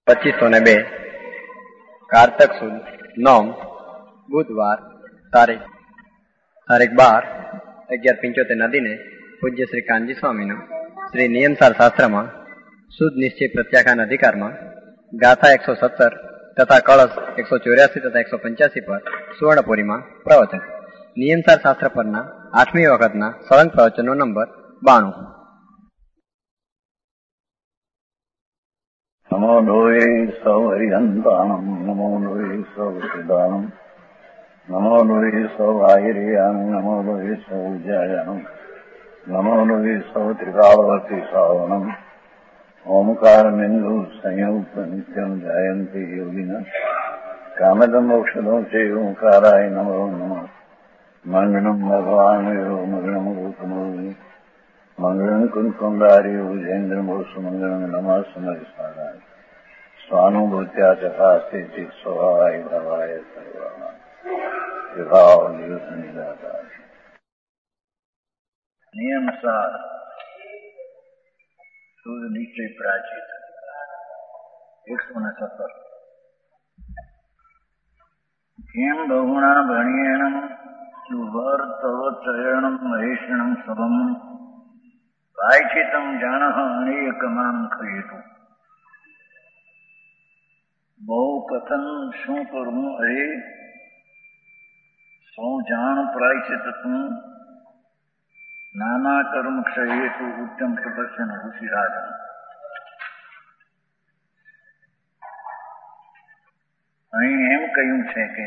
2502 કારતક સુદ નોમ બુધવાર તારીખ 12/11/75 નદીને પૂજ્ય શ્રી કાનજી સ્વામીનું શ્રી નિયમસાર શાસ્ત્રમાં શુદ્ધ નિશ્ચય પ્રત્યાખ્યાન અધિકારમાં ગાથા 117 તથા કળશ 184 તથા 185 પર સુવર્ણપુરીમાં પ્રવચન. નિયમસાર શાસ્ત્ર પરના 8મી વખતના સળંગ પ્રવચનનો નંબર 92. નમો લોહે સૌ હરિહંતાણમ નમો લોહે સૌ સિદ્ધાણમ નમો લોહે સૌ આયર્યામ નમો લોહે સૌ જયાનમ નમો લોહે સૌ ત્રિકાળવતી સાવનમ ઓમકાર બિંદુ સંયુક્ત નિત્યમ જયંતિ યોગિના કામદમ ઔષધો છે ઓંકારાય નમો નમઃ મંગળમ ભગવાન મંગળમ ગૌતમોની મંગળમ કુંકુંડાર્ય ઉજેન્દ્રમોષ મંગળમ નમઃ સમરિસ્મરાય સ્વાનુભૂત્યા ચકાસ્તે ચિત સ્વભાવાય ભવાય સર્વમાં વિભાવ નિદાતા નિયમસાર શુદ્ધ નિશ્ચય પ્રાચિત 117. કેમ બહુણા ભણ્યેણમ શુભર તવ ચયણમ મહેષણમ સભમ પ્રાયચિતમ જાણ અનેકમામ ખયેતુ. બહુ કથન શું કરવું અરે સૌ જાણ પ્રાયચિત તું નાના કર્મ ક્ષયેતુ ઉત્તમ તપસ્યન ઋષિરાજન. અહીં એમ કહ્યું છે કે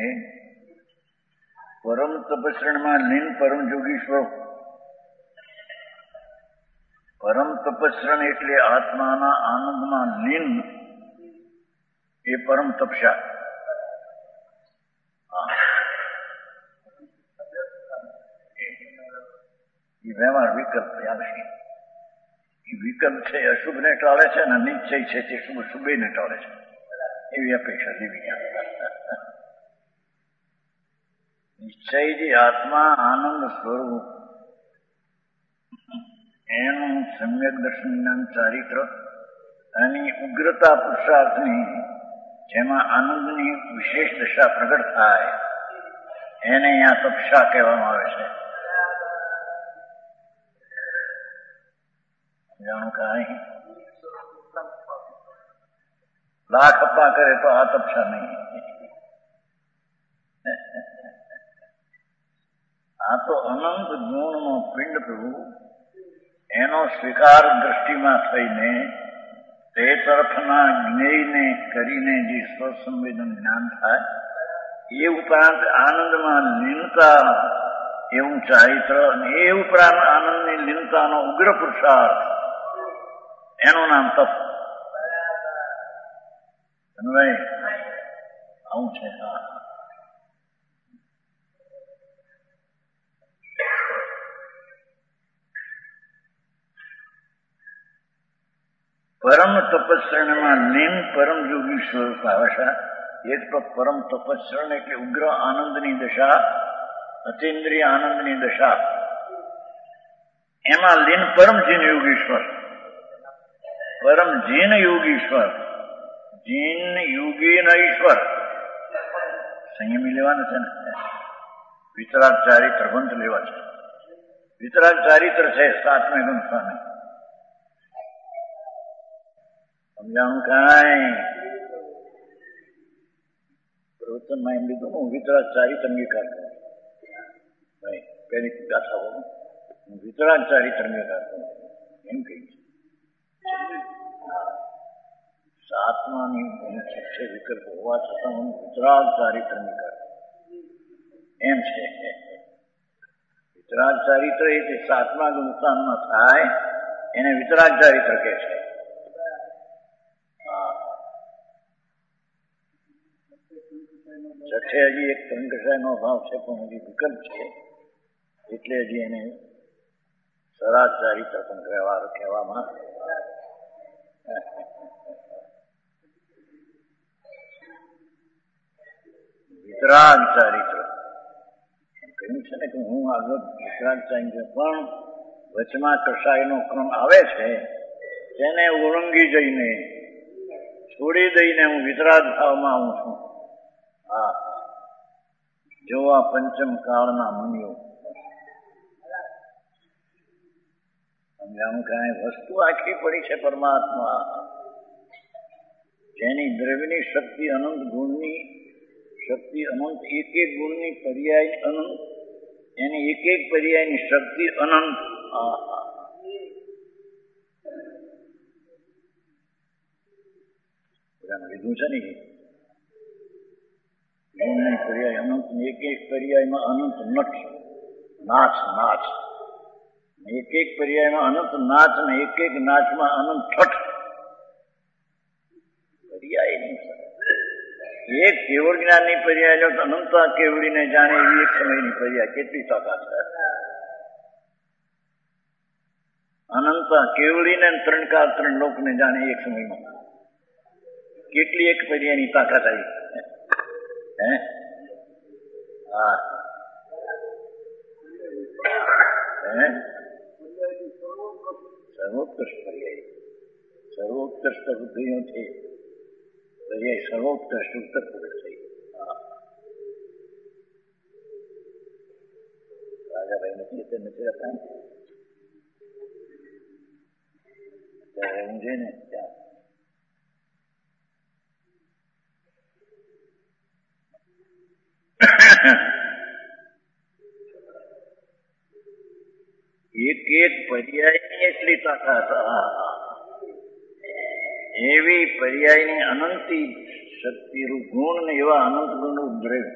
પરમ તપસ્રણમાં લીન પરમ જોગીશ્વર. પરમ તપસ્રણ એટલે આત્માના આનંદમાં લીન એ પરમ તપસ્યા. એ વ્યવહાર વિકલ્પ યાદ છે. એ વિકલ્પ છે અશુભ ને ટાળે છે ને નિશ્ચય છે તે શુભે ને ટાળે છે. એવી અપેક્ષા જેવી નિશ્ચય જે આત્મા આનંદ સ્વરૂપ એનું સમ્યક દર્શન જ્ઞાન ચારિત્ર અને ઉગ્રતા પુરુષાર્થની જેમાં આનંદની વિશેષ દશા પ્રગટ થાય એને અહીંયા તપસ્યા કહેવામાં આવે છે. જાણો કાંઈ લાખ અપા કરે તો આ તપસ્યા નહીં. આ તો અનંત ગુણનો પિંડ પ્રભુ એનો સ્વીકાર દ્રષ્ટિમાં થઈને તે તરફના જ્ઞેયને કરીને જે સ્વસંવેદન જ્ઞાન થાય એ ઉપરાંત આનંદમાં લીનતા એવું ચારિત્ર અને એ ઉપરાંત આનંદની લીનતાનો ઉગ્ર પુરુષાર્થ એનું નામ તપ. આવું છે. પરમ તપસ્રણમાં લીન પરમ યોગી સ્વરૂપ ભાષા. એક તો પરમ તપસ્રણ એટલે ઉગ્ર આનંદની દશા, અતિન્દ્રિય આનંદની દશા, એમાં લીન પરમ જીન યોગીશ્વર. પરમ જીન યોગીશ્વર, જીન યોગી ન ઈશ્વર. સંયમી લેવાના છે ને. વિતરાગ ચારિત્ર ગ્રંથ લેવા છે. વિતરાગ ચારિત્ર છે 7મે ગ્રંથ સ્વામી. સમજાણું કાંઈ પ્રવચનમાં એમ લીધું હું વિતરાગ ચારિત્ર અંગીકાર કરું. ભાઈ પેલી ગાથા હું વિતરાગ ચારિત્ર અંગીકાર કરું એમ કહી છે. 7માની છે વિકલ્પ હોવા છતાં હું વિતરાગ ચારિત્ર અંગીકાર એમ છે. વિતરાગ ચારિત્ર એ 7મા ગુણસ્થાનમાં થાય એને વિતરાગ ચારિત્ર કહે છે. છઠ્ઠે હજી એક સંકષાયનો ભાવ છે પણ હજી વિકલ્પ છે એટલે હજી એને સરાજ ચારિત્ર પણ કહેવામાં. વિતરાગ ચારિત્ર એમ કહ્યું છે ને કે હું આગળ વિતરાગ ચારિત્ર પણ વચમાં કસાયનો ક્રમ આવે છે તેને ઓળંગી જઈને છોડી દઈને હું વિતરાગ ભાવમાં આવું છું. હા, જોવા પંચમ કાળના મુનિઓ સમજાણું કાંઈ વસ્તુ આખી પડી છે પરમાત્મા, જેની દ્રવ્યની શક્તિ અનંત, ગુણની શક્તિ અનંત, એક એક ગુણની પર્યાય અનંત, એની એક એક પર્યાયની શક્તિ અનંત. લીધું છે ને ગુણની પર્યાય અનંત, એક એક પર્યાયમાં અનંત નટ નાચ નાચ, એક એક પર્યાયમાં અનંત નાચ ને એક એક નાચમાં અનંત ઠઠ પર્યાય નહીં. એક કેવળ જ્ઞાનની પર્યાય લો તો અનંતા કેવડીને જાણે એવી એક સમયની પર્યાય કેટલી તાકાત છે. અનંતા કેવડીને ત્રણ લોકને જાણે એક સમયમાં કેટલી એક પર્યાયની તાકાત આવી. હે હા સર્વોત્કૃષ્ટ પર્યાય, સર્વોત્કૃષ્ટ બુદ્ધિઓથી પર્યાય સર્વોત્કૃષ્ટ ઉત્તર પ્રગટ થઈ. રાજાભાઈ નથી હતા ત્યારે હું જઈને ત્યાં એક એક પર્યાયની એટલી તાકાત, એવી પર્યાયની અનંતી શક્તિરૂપ ગુણ ને એવા અનંત ગુણનું દ્રવ્ય,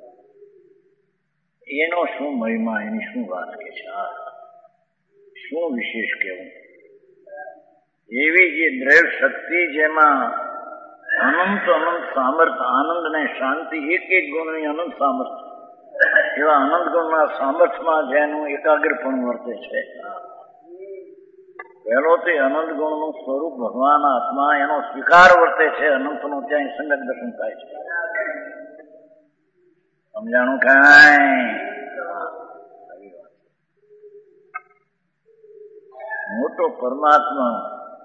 એનો શું મહિમા, એની શું વાત કે છે, શું વિશેષ કહેવું. એવી જે દ્રવ્ય શક્તિ જેમાં અનંત અનંત સામર્થ્ય, આનંદ ને શાંતિ, એક એક ગુણની અનંત સામર્થ્ય, એવા અનંત ગુણના સામર્થ્યમાં જેનું એકાગ્રપણ વર્તે છે. પહેલો તે અનંત ગુણનું સ્વરૂપ ભગવાન આત્મા, એનો સ્વીકાર વર્તે છે. અનંતનો ત્યાં સંગત દર્શન થાય છે. સમજાણું કાંઈ? મોટો પરમાત્મા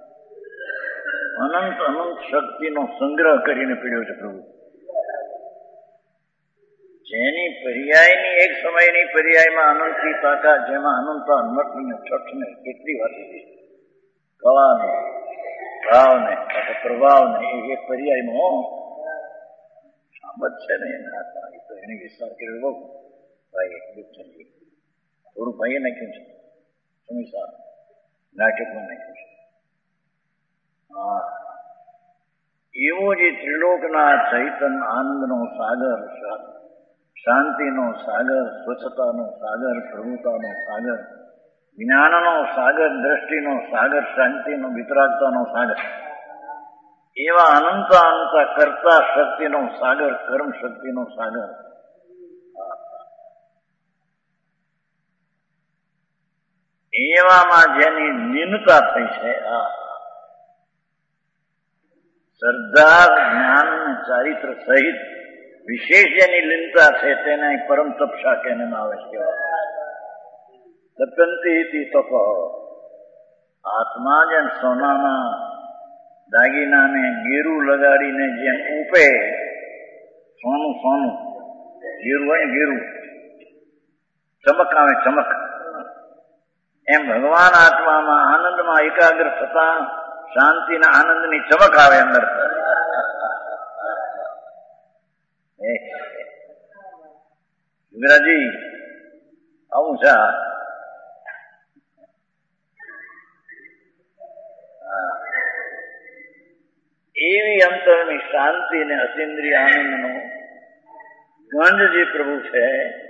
અનંત અનંત શક્તિનો સંગ્રહ કરીને પીડ્યો છે પ્રભુ, જેની પર્યાયની એક સમયની પર્યાયમાં અનંતની તાકાત, જેમાં અનંતા નટને છઠને કેટલી વાત હતી, કળાને ભાવને પ્રભાવને એ એક પર્યાયમાં સામત છે ને એના તો એને વિસ્તાર કર્યો બહુ ભાઈ દુઃખચંદજી થોડું ભાઈએ નાખ્યું છે, સમીસા નાટકમાં નાખ્યું છે. હા, એવો જે ત્રિલોકના ચૈતન્ય આનંદનો સાગર, શાંતિનો સાગર, સ્વચ્છતાનો સાગર, પ્રભુતાનો સાગર, જ્ઞાનનો સાગર, દ્રષ્ટિનો સાગર, શાંતિનો વિતરાગતાનો સાગર, એવા અનંત અનંત કરતા શક્તિનો સાગર, કર્મ શક્તિનો સાગર, એવામાં જેની લીનતા થઈ છે, શ્રદ્ધા જ્ઞાન ચારિત્ર સહિત વિશેષ જેની લીનતા છે તેને પરમ તપસા કહેવામાં આવે છે. તપંતી તપ, આત્મા જેમ સોનાના દાગીનાને ગેરું લગાડીને જેમ ઉપે, સોનું સોનું ગેરું હોય ને, ગેરું ચમક આવે ચમક, એમ ભગવાન આત્મામાં આનંદમાં એકાગ્ર થતા શાંતિના આનંદની ચમક આવે અંદર. યુગરાજી આવું છે. એવી અંતરની શાંતિ ને અતિન્દ્રિય આનંદનો ગંધ જે પ્રભુ છે,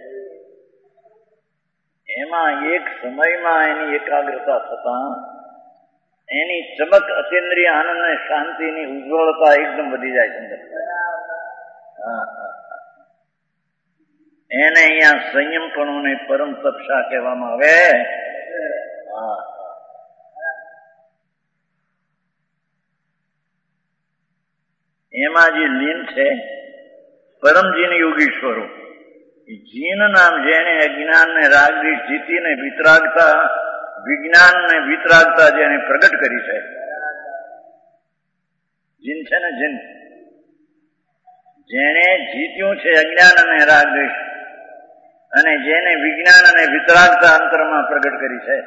એમાં એક સમયમાં એની એકાગ્રતા થતા એની ચમક, અતિન્દ્રિય આનંદ અને શાંતિની ઉજ્જવળતા એકદમ વધી જાય છે. એને અહીંયા સંયમપણુને પરમ તપસા કહેવામાં આવે. એમાં જે લીન છે પરમ જીન યોગીશ્વરો, જીન નામ જેને અજ્ઞાનને રાગદ્વેષ જીતીને વિતરાગતા, વિજ્ઞાનને વિતરાગતા જેને પ્રગટ કરી છે, જીન છે ને જીન, જેને જીત્યું છે અજ્ઞાન અને રાગ દ્વેષ, અને જેને વિજ્ઞાન અને વિતરાગતા અંતરમાં પ્રગટ કરી છે,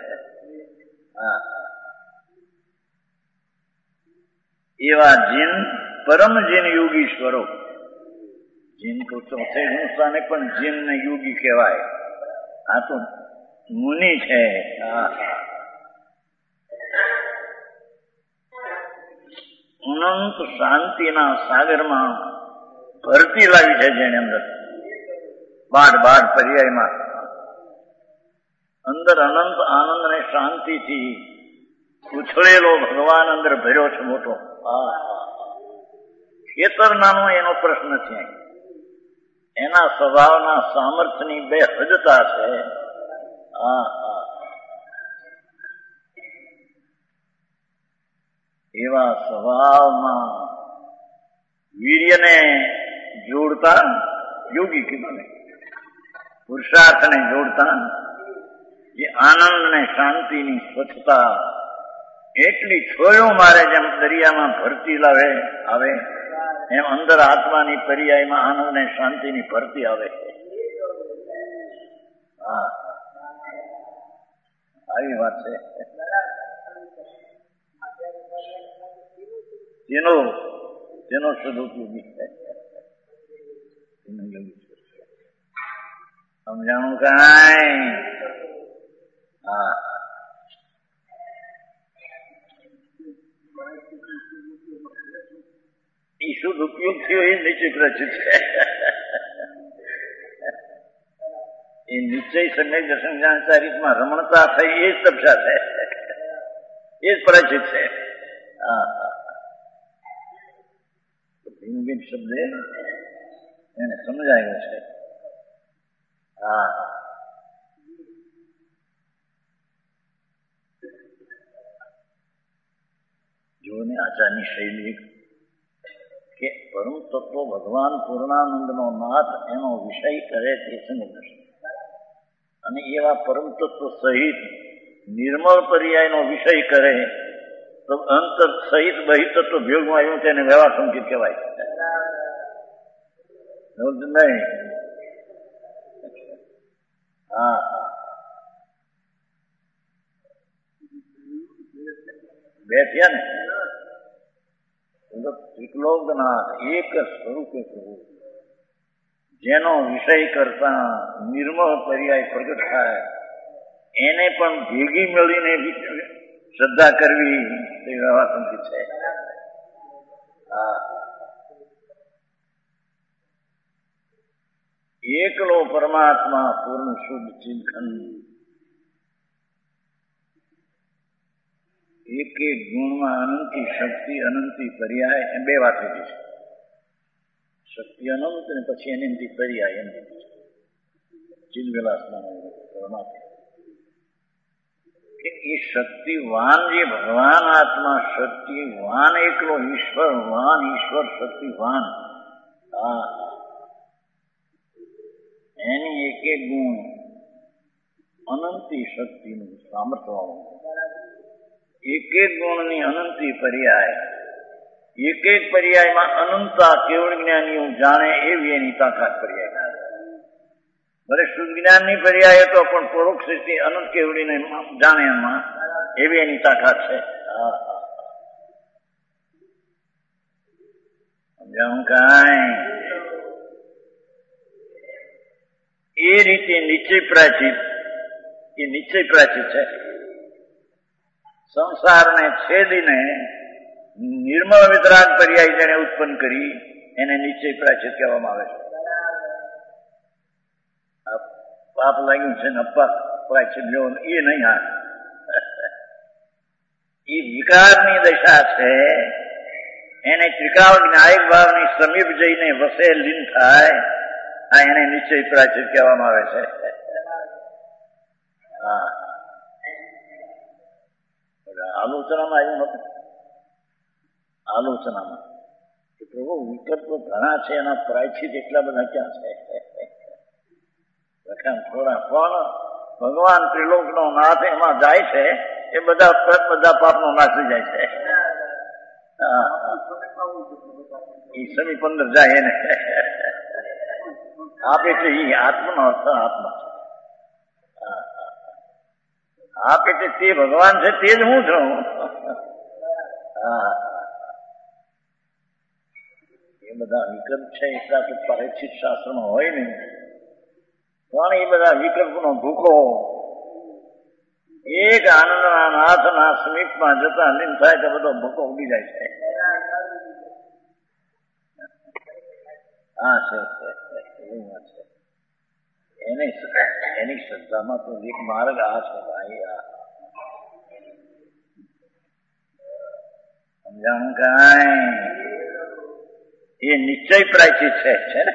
એવા જીન પરમ જીન યોગીશ્વરો. જીન તો ચોથે ગુણસ્થાને પણ જીન ને યોગી કહેવાય. આ તો મુનિ છે. અનંત શાંતિના સાગરમાં ભરતી લાવી છે જેને અંદર, બાર પર્યાયમાં અંદર અનંત આનંદ અને શાંતિથી ઉછળેલો ભગવાન અંદર ભર્યો છે મોટો. ખેતર નાનો એનો પ્રશ્ન છે, એના સ્વભાવના સામર્થ્યની બે હદતા છે. એવા સ્વભાવમાં વીર્યને જોડતા યોગી કીધું ને, પુરુષાર્થને જોડતા જે આનંદ ને શાંતિની સ્વચ્છતા, એટલી છોયો મારે જેમ દરિયામાં ભરતી આવે એમ અંદર આત્માની પર્યાયમાં આનંદ ને શાંતિની ભરતી આવે. આવી વાત છે. તેનો સદુપયોગી છે. સમજાણું કાંઈ? એ શુદ્ધ ઉપયોગ થયો એ નિશ્ચય રચિત છે. એ નિશ્ચય સમ્યક દર્શન જ્ઞાન ચારિતમાં રમણતા થઈ એ જ તપસા છે, એ જ પરિચિત છે. ભિન્ન ભિન્ન શબ્દ એને સમજાયો છે. જોને આચારની શૈલી કે પરમ તત્વ ભગવાન પૂર્ણાનંદનો નાથ એનો વિષય કરે તે સમ્યક દર્શન, અને એવા પરમ તત્વ સહિત નિર્મળ પર્યાયનો વિષય કરે તો અંતર સહિત બહિતત્વ ભેગું આવ્યું તેને વ્યવહાર સંકેત કહેવાય. નહીં? બેઠ્યા ને ત્રિલોકનાથ એક સ્વરૂપે પ્રભુ, જેનો વિષય કરતા નિર્મળ પર્યાય પ્રગટ થાય એને પણ ભેગી મળીને શ્રદ્ધા કરવી તે વ્યવહાર સંકેત છે. એકલો પરમાત્મા પૂર્ણ શુદ્ધ ચિંતન, એક એક ગુણમાં અનંતી શક્તિ, અનંતી પર્યાય, એમ બે વાત લીધી છે. શક્તિ અનંત ને પછી અનંતી પર્યાય એમ લીધી છે. ચિદવિલાસમાં પરમાત્મા કે એ શક્તિવાન જે ભગવાન આત્મા, શક્તિવાન એકલો ઈશ્વરવાન, ઈશ્વર શક્તિવાન, એની એક એક ગુણ અનંતી શક્તિનું સામર્થ્ય, એક એક ગુણની અનંતી પર્યાય, એક એક પર્યાયમાં અનંતતા કેવળ જ્ઞાનીઓ જાણે એવી એની તાકાત પર્યાય. ભલે શુદ્ધ જ્ઞાનની પર્યાય હતો પણ પરોક્ષ સ્થિતિ અનંત કેવડીને જાણે એમાં એવી એની તાકાત છે. સમજાવું કાંઈ? એ રીતે નિશ્ચય પ્રાચિત, એ નિશ્ચય પ્રાચિત છે. સંસારને છેદીને નિર્મળ વિતરાગ પર્યાય જેને ઉત્પન્ન કરી એને નિશ્ચય પ્રાચિત કહેવામાં આવે છે. પાપ લાગ્યું છે ને અપાપ પ્રાચિત લેવો એ નહીં. એ વિકારની દશા છે, એને ત્રિકાળ ન્યાયિક ભાવની સમીપ જઈને વસે લીન થાય, આ એને નિશ્ચય પ્રાચિત કહેવામાં આવે છે. આલોચનામાં આવ્યું હતું, આલોચનામાં કે પ્રભુ વિકલ્પો ઘણા છે, એના પ્રાયશ્ચિત એટલા બધા ક્યાં છે? લખાણ થોડા, પણ ભગવાન ત્રિલોકનો નાથ એમાં જાય છે, એ બધા પાપનો નાશ થઈ જાય છે. એ સમીપ અંદર જાય એને આપે છે. એ આત્માનો અર્થ આત્મા છે. આપે છે તે ભગવાન છે, તે જ હું છું. એ બધા વિકલ્પ છે એટલા તો પરીક્ષિત શાસ્ત્રમાં હોય ને, પણ એ બધા વિકલ્પનો ભૂખો એક આનંદના નાથના સમીપમાં જતા લીન થાય તો બધો ભૂખો ઉડી જાય છે. હા છે એવું વાત છે. એની શ્રદ્ધામાં તો એક માર્ગ આ છે ભાઈ. આ સમજાણું કાંઈ? એ નિશ્ચય પ્રાયચિત છે ને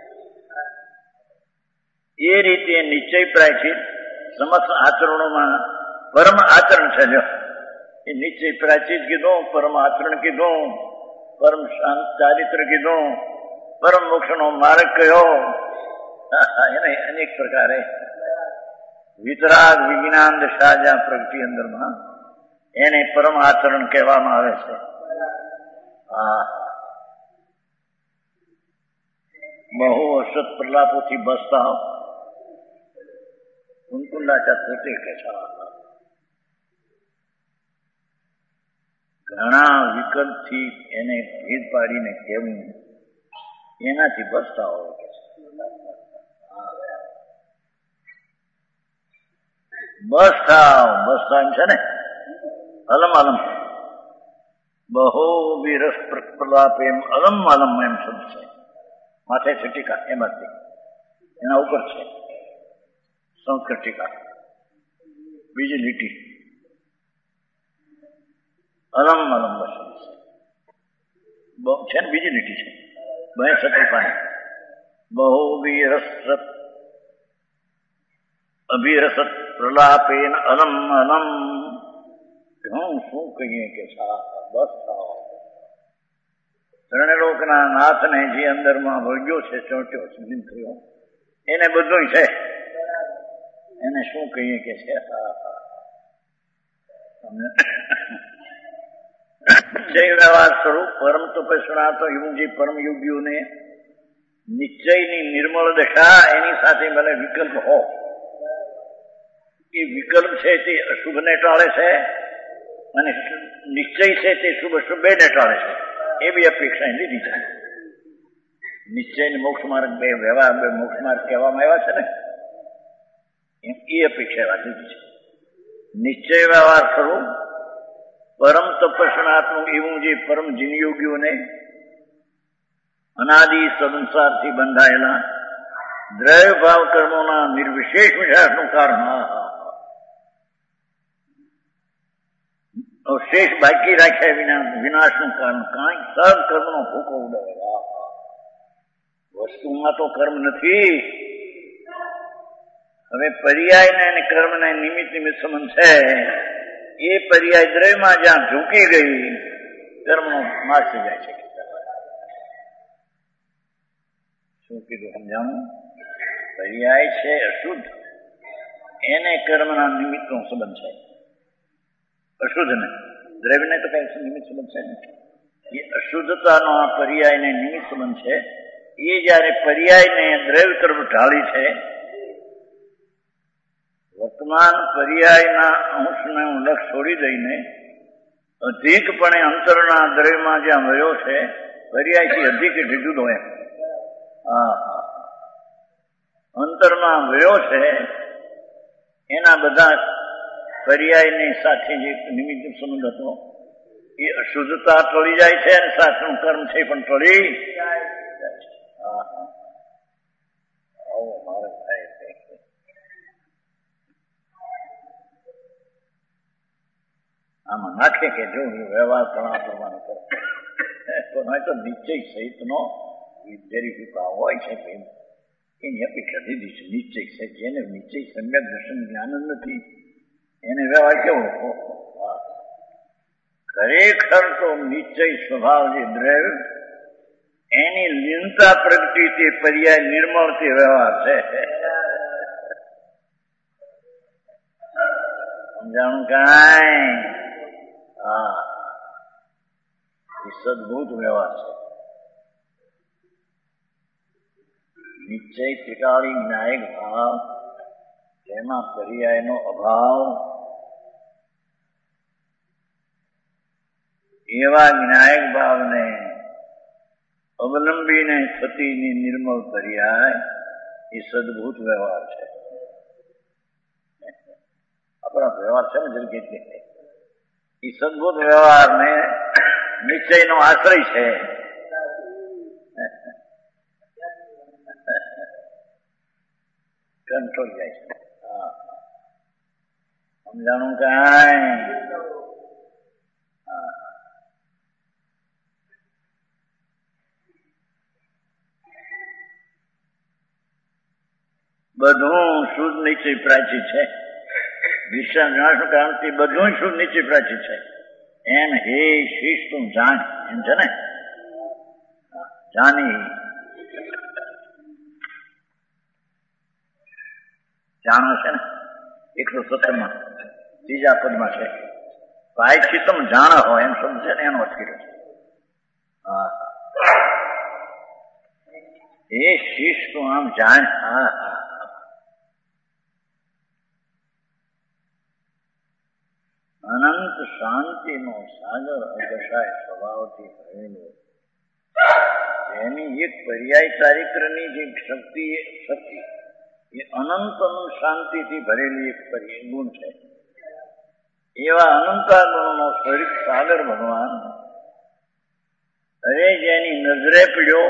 એ રીતે નિશ્ચય પ્રાયચિત સમસ્ત આચરણોમાં પરમ આચરણ છે. જો એ નિશ્ચય પ્રાયચિત કીધું, પરમ આચરણ કીધું, પરમ શાંત ચારિત્ર કીધું, પરમ મોક્ષનો માર્ગ કયો, એને અનેક પ્રકારે વિતરાગ વિજ્ઞાન દશા જ્યાં પ્રગતિ અંદરમાં એને પરમ આચરણ કહેવામાં આવે છે. બહુ અસત પ્રલાપોથી બસતા કુંકુંડાચા પોતે કે છે ઘણા વિકલ્પથી એને ભેદ પાડીને કહેવું, એનાથી બસતા હોય કે બસતા એમ છે ને. અલમ અલમ બહુ વિરસ પ્રલાપ એમ અલમ અલમ એમ શબ્દ છે. માથે છે ટીકા એમાંથી એના ઉપર છે સંસ્કૃત ટીકા બીજી લીટી અલમ અલમ શબ્દ છે ને બીજી લીટી છે. બે સતીપાની બહુ વિરસ અભિરસત પ્રલાપેન અલમ અલમ. હું શું કહીએ કે બસ ત્રણલોકના નાથને જે અંદરમાં વળગ્યો છે, ચોંટ્યો સુધીન થયો, એને બધું છે. એને શું કહીએ કે છે નિશ્ચય વ્યવહાર સ્વરૂપ પરમ તપસ્યા તો એવું જે પરમ યોગીઓને નિશ્ચયની નિર્મળ દશા એની સાથે ભલે વિકલ્પ હો, એ વિકલ્પ છે તે અશુભને ટાળે છે અને નિશ્ચય છે તે શુભ અશુભને ટાળે છે. એ બી અપેક્ષા લીધી છે. નિશ્ચય ને મોક્ષ માર્ગ બે વ્યવહાર બે મોક્ષ માર્ગ કહેવામાં આવ્યા છે ને, એમ એ અપેક્ષા એવા લીધી છે. નિશ્ચય વ્યવહાર સ્વરૂપ પરમ તપસ્યાત્મક એવું જે પરમ જીનયોગીઓને અનાદિ સંસારથી બંધાયેલા દ્રવ્ય ભાવ કર્મોના નિર્વિશેષ વિનાશનું કારણ શેષ બાકી રાખ્યા વિના વિનાશનું કારણ કાંઈ સબ કર્મનો ભૂકો ઉડાવે. વસ્તુમાં તો કર્મ નથી. હવે પર્યાયને અને કર્મને નિમિત્ત સંબંધ છે. એ પર્યાય દ્રવ્યમાં જ્યાં ઝૂકી ગઈ કર્મનો નાશ થઈ જાય છે. શું કીધું સમજાવું? પર્યાય છે અશુદ્ધ, એને કર્મના નિમિત્તનો સંબંધ છે. અશુદ્ધ ને દ્રવ્યને તો કઈ નિમિત્ત સંબંધ છે ને. એ અશુદ્ધતાનો આ પર્યાયને નિમિત્ત સંબંધ છે. એ જયારે પર્યાયને દ્રવ્ય તરફ ઢાળી છે, વર્તમાન પર્યાયના અંશને લક્ષ છોડી દઈને અધિકપણે અંતરના દ્રવ્યમાં જ્યાં વયો છે, પર્યાયથી અધિક એટલે જુદો એમ અંતરમાં વયો છે, એના બધા પર્યાયની સાથે જે નિમિત્ત સંબંધ હતો એ અશુદ્ધતા ટળી જાય છે અને શાસ્ત્રનું કર્મ છે પણ ટળી જાય છે. આમાં નાખે કે જો વ્યવહાર ઘણા પ્રમાણે કરે તો નિશ્ચય સહિતનો વિદ્યારી કૃપા હોય છે એની અપેક્ષા દીધી છે. નિશ્ચય છે જેને નિશ્ચય સમ્યક દર્શન જ્ઞાન જ નથી એને વ્યવહાર કેવો? ખરેખર તો નિશ્ચય સ્વભાવ જે દ્રવ્ય એની લીનતા પ્રગતિ તે પર્યાય નિર્મળ તે વ્યવહાર છે. સમજાણું કાંઈ? એ સદભૂત વ્યવહાર છે. નિશ્ચય ત્રિકાળી જ્ઞાયક ભાવ, જેમાં પર્યાયનો અભાવ, એવા જ્ઞાયક ભાવને અવલંબીને થતી નિર્મળ પર્યાય એ સદભૂત વ્યવહાર છે. આપણા વ્યવહાર છે ને જલ્દી એ સદભૂત વ્યવહારને નિશ્ચયનો આશ્રય છે. કંટ્રોલ જાય છે. સમજાણું કાંઈ? બધું શુદ્ધ નિશ્ચય પ્રાચી છે. વિશ્વાસ કારણથી બધું શુદ્ધ નિશ્ચય પ્રાચી છે. એમ હે શીશ તું જાણ, એમ છે ને, જાની જાણો છે ને 170 ત્રીજા પદમાં છે. ભાઈ થી તમે જાણો હો એમ શબ્દ છે ને, એનો અર્થ કર્યો છે. હા, એ શીશ તું આમ જાણ. હા હા, અનંત શાંતિનો સાગર અદશાય સ્વભાવથી ભરેલો, એની એક પર્યાય ચારિત્રની જે શક્તિ એ અનંત શાંતિથી ભરેલી એક ગુણ છે. એવા અનંતા ગુણનો સ્વરૂપ સાગર ભગવાન, અરે જેની નજરે પડ્યો,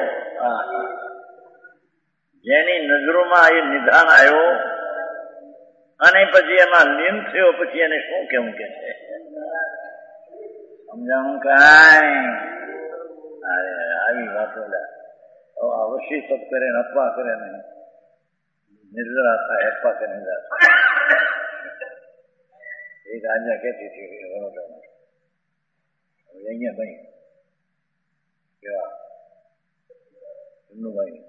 જેની નજરોમાં એ નિધાન આવ્યો અને પછી એમાં લીન થયો, પછી એને શું કેવું કે છે? સમજાણું કાંઈ? આવી વાતો અવશ્ય સપ કરે ને અપવા કરે ને નિર્જરા થાય, અપવા કરે નિર્જરા થાય. એક આજ્ઞા કહેતી હતી વડોદરામાં, અહીંયા ભાઈ કેવા ભાઈ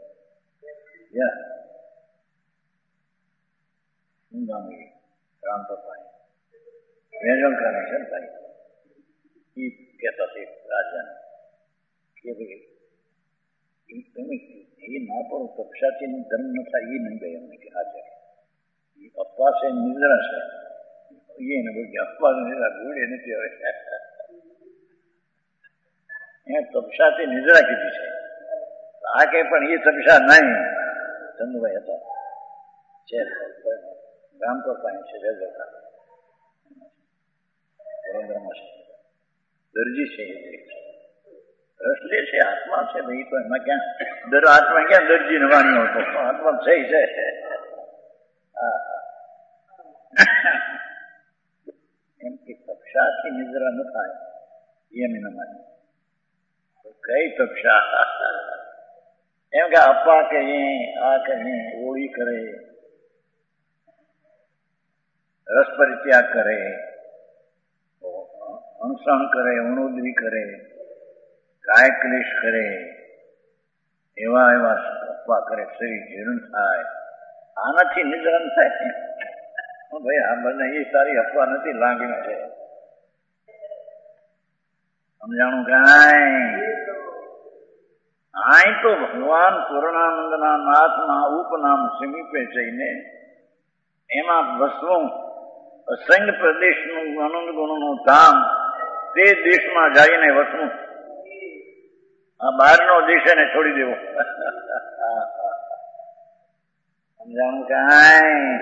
શું નામ રામપતભાઈ વેજલકારી છે ને ભાઈ, એ કહેતા હતા રાજાને કે ભાઈ તમે એ ના પણ કક્ષાથી ધર્મ ન થાય એ નહીં ભાઈ અમને કે હાજર એ અપવા છે નિદ્રા છે એને ભાઈ અપવા નિદ્રા ભૂલે નથી. હવે એ તપસાથી નિદ્રા કીધી છે. આ કે પણ એ તપસા નહીં. ચંદુભાઈ હતા છે રામપતભાઈ છે વડોદરામાં છે, દરજી છે, રસલે છે, આત્મા છે ભાઈ. તો એમાં ક્યાં આત્મા ક્યાં દરજી નવાણી હતો, આત્મા છે. એમ કે તપસાથી નિદ્રા ન થાય એમ ન માની. કઈ તપસા? એમ કે અપા કહીએ, આ કહીએ, ઓળી કરે, રસ પરિત્યાગ કરે, અનુસરણ કરે, અણુદ્રી કરે, કાય ક્લેશ કરે, એવા અપવા કરે, શરીર જીર્ણ થાય. આનાથી નિદ્રણ થાય. ભાઈ આ બંને એ સારી અપવા નથી, લાગીનો છે. સમજાણું કાંઈ? આય તો ભગવાન પૂર્ણાનંદના નાથના ઉપનામ સમીપે જઈને એમાં વસવું, અસંગ પ્રદેશનું આનંદ ગુણનું ધામ, તે દેશમાં જઈને વસવું. આ બહારનો દેશ એને છોડી દેવો. સમજાણું કાંઈ?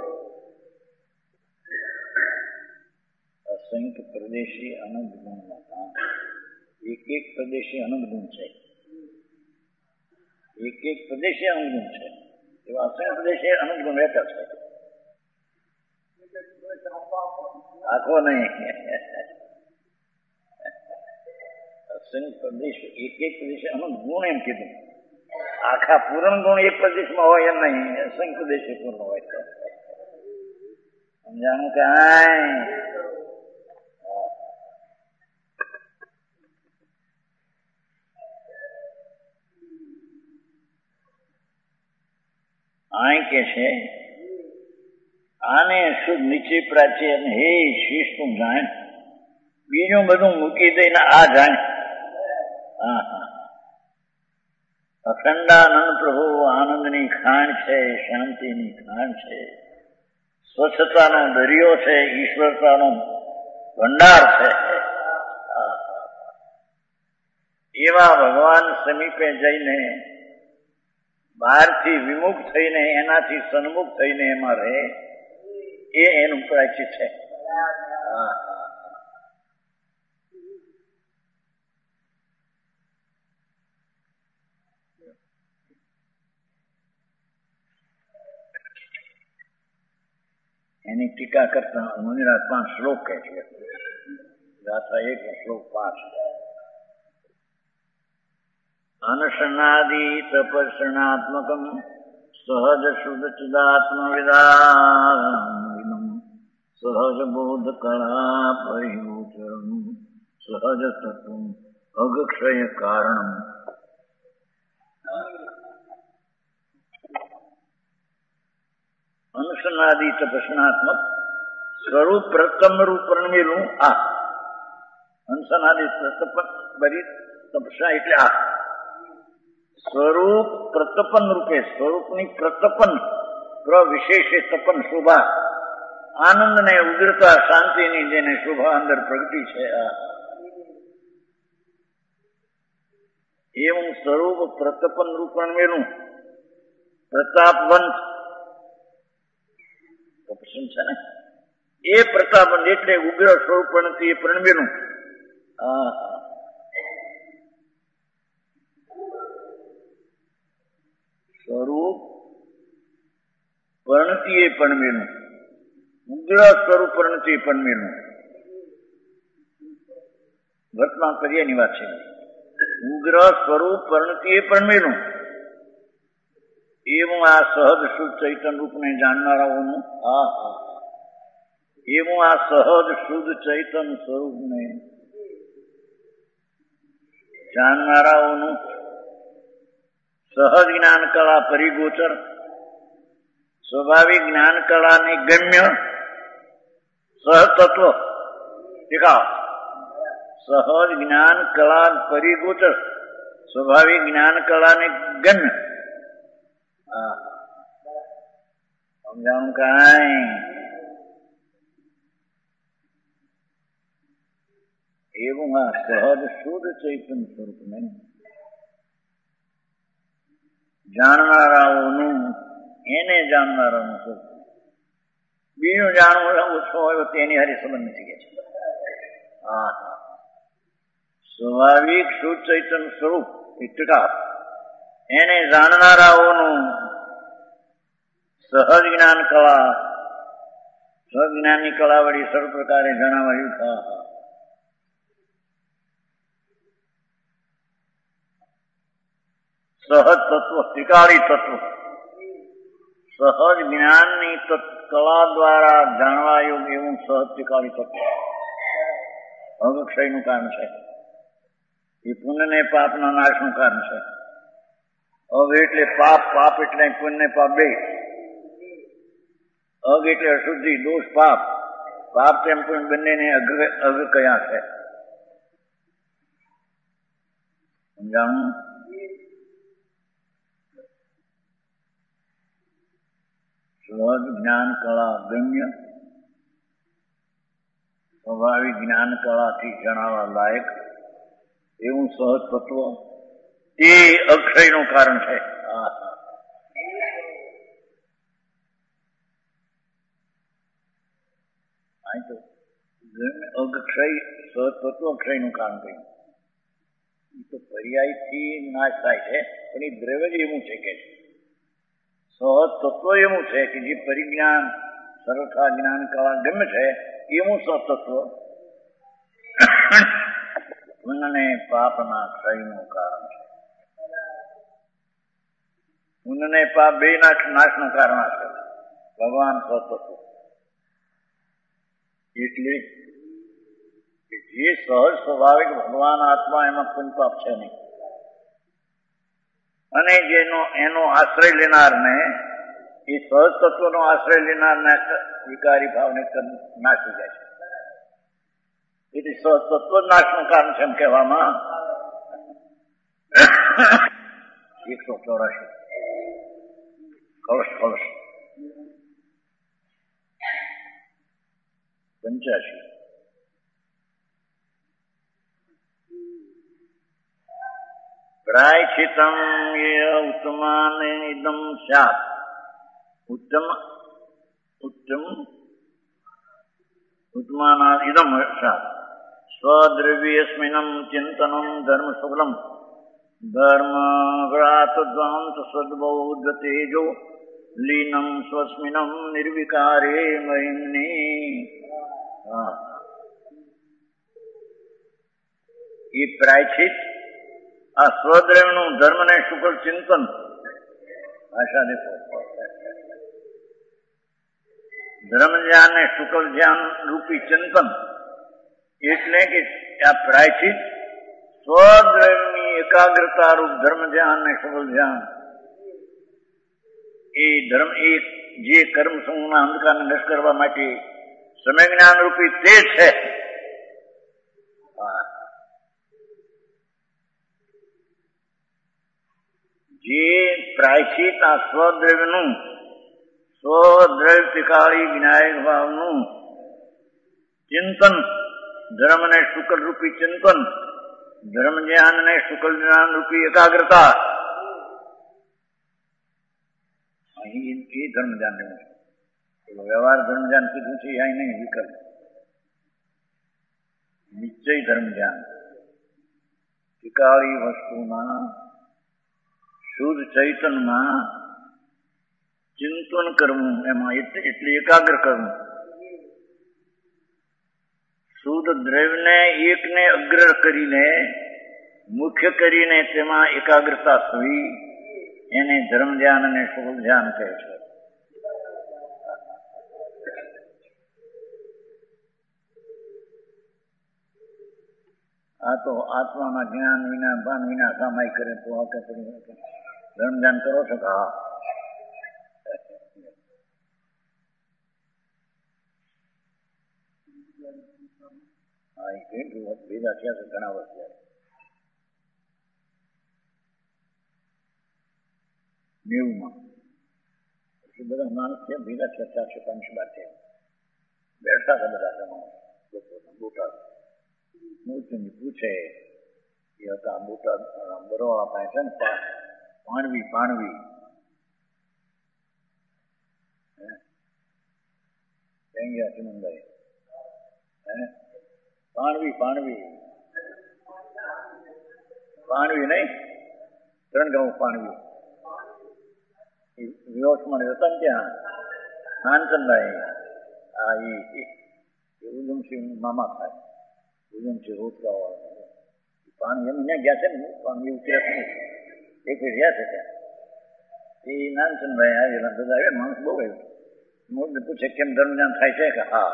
અસંખ્ય પ્રદેશી અનંત ગુણના ધામ. એક પ્રદેશી અનંત ગુણ છે, એક પ્રદેશી અનંત ગુણ છે. એવા અસંખ્ય પ્રદેશી અનંત ગુણ રહેતા છે. આખો નહીં, અસંખ્ય પ્રદેશ એક પ્રદેશ અનંત ગુણ એમ કીધું. આખા પૂર્ણ ગુણ એક પ્રદેશમાં હોય એમ નહીં, અસંખ્ય પ્રદેશ પૂર્ણ હોય. સમજાણું કાંઈ? આય કે છે આને શુદ્ધ નીચે પ્રાચી અને હે શીશ તું જાણ, બીજું બધું મૂકી દઈને આ જાણ. હા હા, અખંડાનંદ પ્રભુ આનંદની ખાણ છે, શાંતિની ખાણ છે, સ્વચ્છતાનો દરિયો છે, ઈશ્વરતાનો ભંડાર છે. એવા ભગવાન સમીપે જઈને બહારથી વિમુખ થઈને એનાથી સન્મુખ થઈને એમાં રહે, એ એનું પ્રાયશ્ચિત છે. એની ટીકા કરતા મુનિરાજ 5 શ્લોક કહે છે. ગાથા 1 શ્લોક 5. અનશનાદિ તપર્ષણાત્મકમ સહજ શુદ્ધ ચિદાત્મવિદાનમ સહજ બોધ કળા પરિગોચરમ સહજ તત્વમ અગક્ષય કારણમ. અનુસનાદિ તપસ્નાત્મક સ્વરૂપ પ્રથમ રૂપ પરણવેલું આ અનુસનાદિ બધી તપસ્યા એટલે આ સ્વરૂપ પ્રતપન રૂપે, સ્વરૂપની પ્રતપન પ્રવિશેષે તપન શોભા, આનંદ ને ઉગ્રતા શાંતિની જેને શોભા અંદર પ્રગટી છે, આ એવું સ્વરૂપ પ્રતપન રૂપ પરણવેલું પ્રતાપવંત છે ને, એ પ્રતાપવંત એટલે ઉગ્ર સ્વરૂપ એ પરણવેલું. સ્વરૂપ પરણતીએ પરણવેલું, ઉગ્ર સ્વરૂપ પરણતીએ પરણવેલું. વર્તમાન પર્યાયની વાત છે. ઉગ્ર સ્વરૂપ પરણતીએ પરણવેલું એવું આ સહજ શુદ્ધ ચૈતન્ય રૂપને જાણનારાઓનું, એવું આ સહજ શુદ્ધ ચૈતન્ય સ્વરૂપને જાણનારાઓનું સહજ જ્ઞાન કળા પરિગોચર, સ્વાભાવિક જ્ઞાન કળાને ગમ્ય સહજ તત્વ દેખાવ, સહજ જ્ઞાન કળા પરિગોચર, સ્વાભાવિક જ્ઞાન કળાને ગમ્ય. સમજાણું કાંઈ? એવું આ સહજ શુદ્ધ ચૈતન્ય સ્વરૂપને જાણનારાઓનું, એને જાણનારાઓનું સ્વરૂપ. બીજું જાણવું ઓછો હોય તેની હારી સંબંધ નથી કે છે. સ્વાભાવિક શુદ્ધ ચૈતન્ય સ્વરૂપ ટકા એને જાણનારાઓનું સહજ જ્ઞાન કળા, સ્વજ્ઞાનની કળા વળી સર્વ પ્રકારે જણાવાયું. સહજ તત્વ, ત્રિકાળી તત્વ, સહજ જ્ઞાનની કળા દ્વારા જાણવા યોગ્ય એવું સહજ ત્રિકાળી તત્વ અવક્ષયનું કારણ છે. એ પુણ્ય ને પાપના નાશનું કારણ છે. અગ એટલે પાપ, પાપ એટલે પુણ્ય પાપ બે. અગ એટલે અશુદ્ધિ, દોષ, પાપ. પાપ તેમ પુણ્ય બંનેને અગ કયા છે. સમજાણું? સહજ જ્ઞાન કળા ગમ્ય, સ્વાભાવિક જ્ઞાન કળાથી જણાવવા લાયક એવું સહજ તત્વ એ અક્ષયનું કારણ છે. અક્ષય સહજ તત્વ અક્ષયનું કારણ કહ્યું. એ તો પર્યાયથી નાશ થાય છે, પણ એ દ્રવ્ય જ એવું છે કે સહજ તત્વ એવું છે કે જે પરિજ્ઞાન, સરળતા, જ્ઞાન કળા ગમે છે એવું સહજ તત્વ પુણ્યને પાપના ક્ષયનું કારણ છે. પુણ્યને પાપ બે નાશનું કારણ છે ભગવાન સહજ તત્વ. એટલે જે સહજ સ્વાભાવિક ભગવાન આત્મા એમાં પુણ્ય પાપ છે નહીં, અને જેનો એનો આશ્રય લેનારને, એ સહજ તત્વનો આશ્રય લેનારને વિકારી ભાવને નાશી જાય છે. એટલે સહજ તત્વ નાશનું કારણ છે એમ કહેવામાં. 184 કળશ 85 પ્રાયશ્ચિતમ યે ઉત્તમાન ઇદમ સ્યાત ઉત્તમાન ઇદમ સ્યાત સ્વદ્રવ્યસ્મિન્ ચિંતનમ ધર્મ શુક્લમ ધર્મ વ્રાત દ્વાંત સદ્બૌદ્ધ તેજો લીનમ સ્વસ્મિન્ નિર્વિકારે મહિમ્ની. એ પ્રાયશ્ચિત આ સ્વદ્રવ્યનું ધર્મ ને શુક્લ ચિંતન, ભાષા દેખો, ધર્મ ધ્યાન ને શુક્લ ધ્યાન રૂપી ચિંતન એટલે કે આ પ્રાયશ્ચિત સ્વદ્રવ્યની એકાગ્રતા રૂપ ધર્મ ધ્યાન ને શુક્લ ધ્યાન, એ ધર્મ એ જે કર્મ સમૂહના અંધકારને નષ્ટ કરવા માટે સમય જ્ઞાન રૂપી તે છે. જે પ્રાયશ્ચિત આ સ્વદ્રવ્યનું સ્વદ્રવ્ય ત્રિકાળી વિનાયક ભાવનું ચિંતન, ધર્મ ને શુક્લ રૂપી ચિંતન, ધર્મ જ્ઞાન ને શુક્લ જ્ઞાન રૂપી એકાગ્રતા, અહીં એ ધર્મ ધ્યાન લેવું છે. વ્યવહાર ધર્મ ધ્યાન કીધું છે અહીં નહીં, વિકલ્પ નિશ્ચય ધર્મ ધ્યાન ત્રિકાળી વસ્તુમાં શુદ્ધ ચૈતનમાં ચિંતન કરવું, એમાં એટલે એકાગ્ર કરવું. શુદ્ધ દ્રવ્યને એકને અગ્ર કરીને મુખ્ય કરીને તેમાં એકાગ્રતા થવી, એને ધર્મ ધ્યાન અને શુક્લ ધ્યાન કહે છે. આ તો આત્માના જ્ઞાન વિના ભાન વિના સામાય કરે તો આ કે ધર્મ ધ્યાન કરો છો કે હા? એ કેટલું ભેગા થયા છે ઘણા વર્ષ. નેવુંમાં પછી બધા માણસ છે ભેગા થયા 400-500 બાર થયા, બેઠા હતા બધા જમા બોટાદ. મૂર્તિની પૂછે એ હતા બોટાદ બરોવાળા પાસે છે ને પાણવી ક્યાં ગયા ચિમનભાઈ? પાણવી નહીં, 3 ગાઉં પાણવી વિહોસમાં હતા ને ત્યાં કાંચનભાઈ. આ એ ઉધમસિંહ મામા થાય, ઉધમસિંહ રોટલા વાળા પાણી એમ ત્યાં ગયા છે ને, પાણી ઉતર્યા નહીં, એક રહ્યા છે ત્યાં. એ નાનચંદભાઈ આવેલા બધા આવ્યા, માણસ બહુ આવ્યું. મોદી પૂછે કેમ ધર્મ ધ્યાન થાય છે કે હા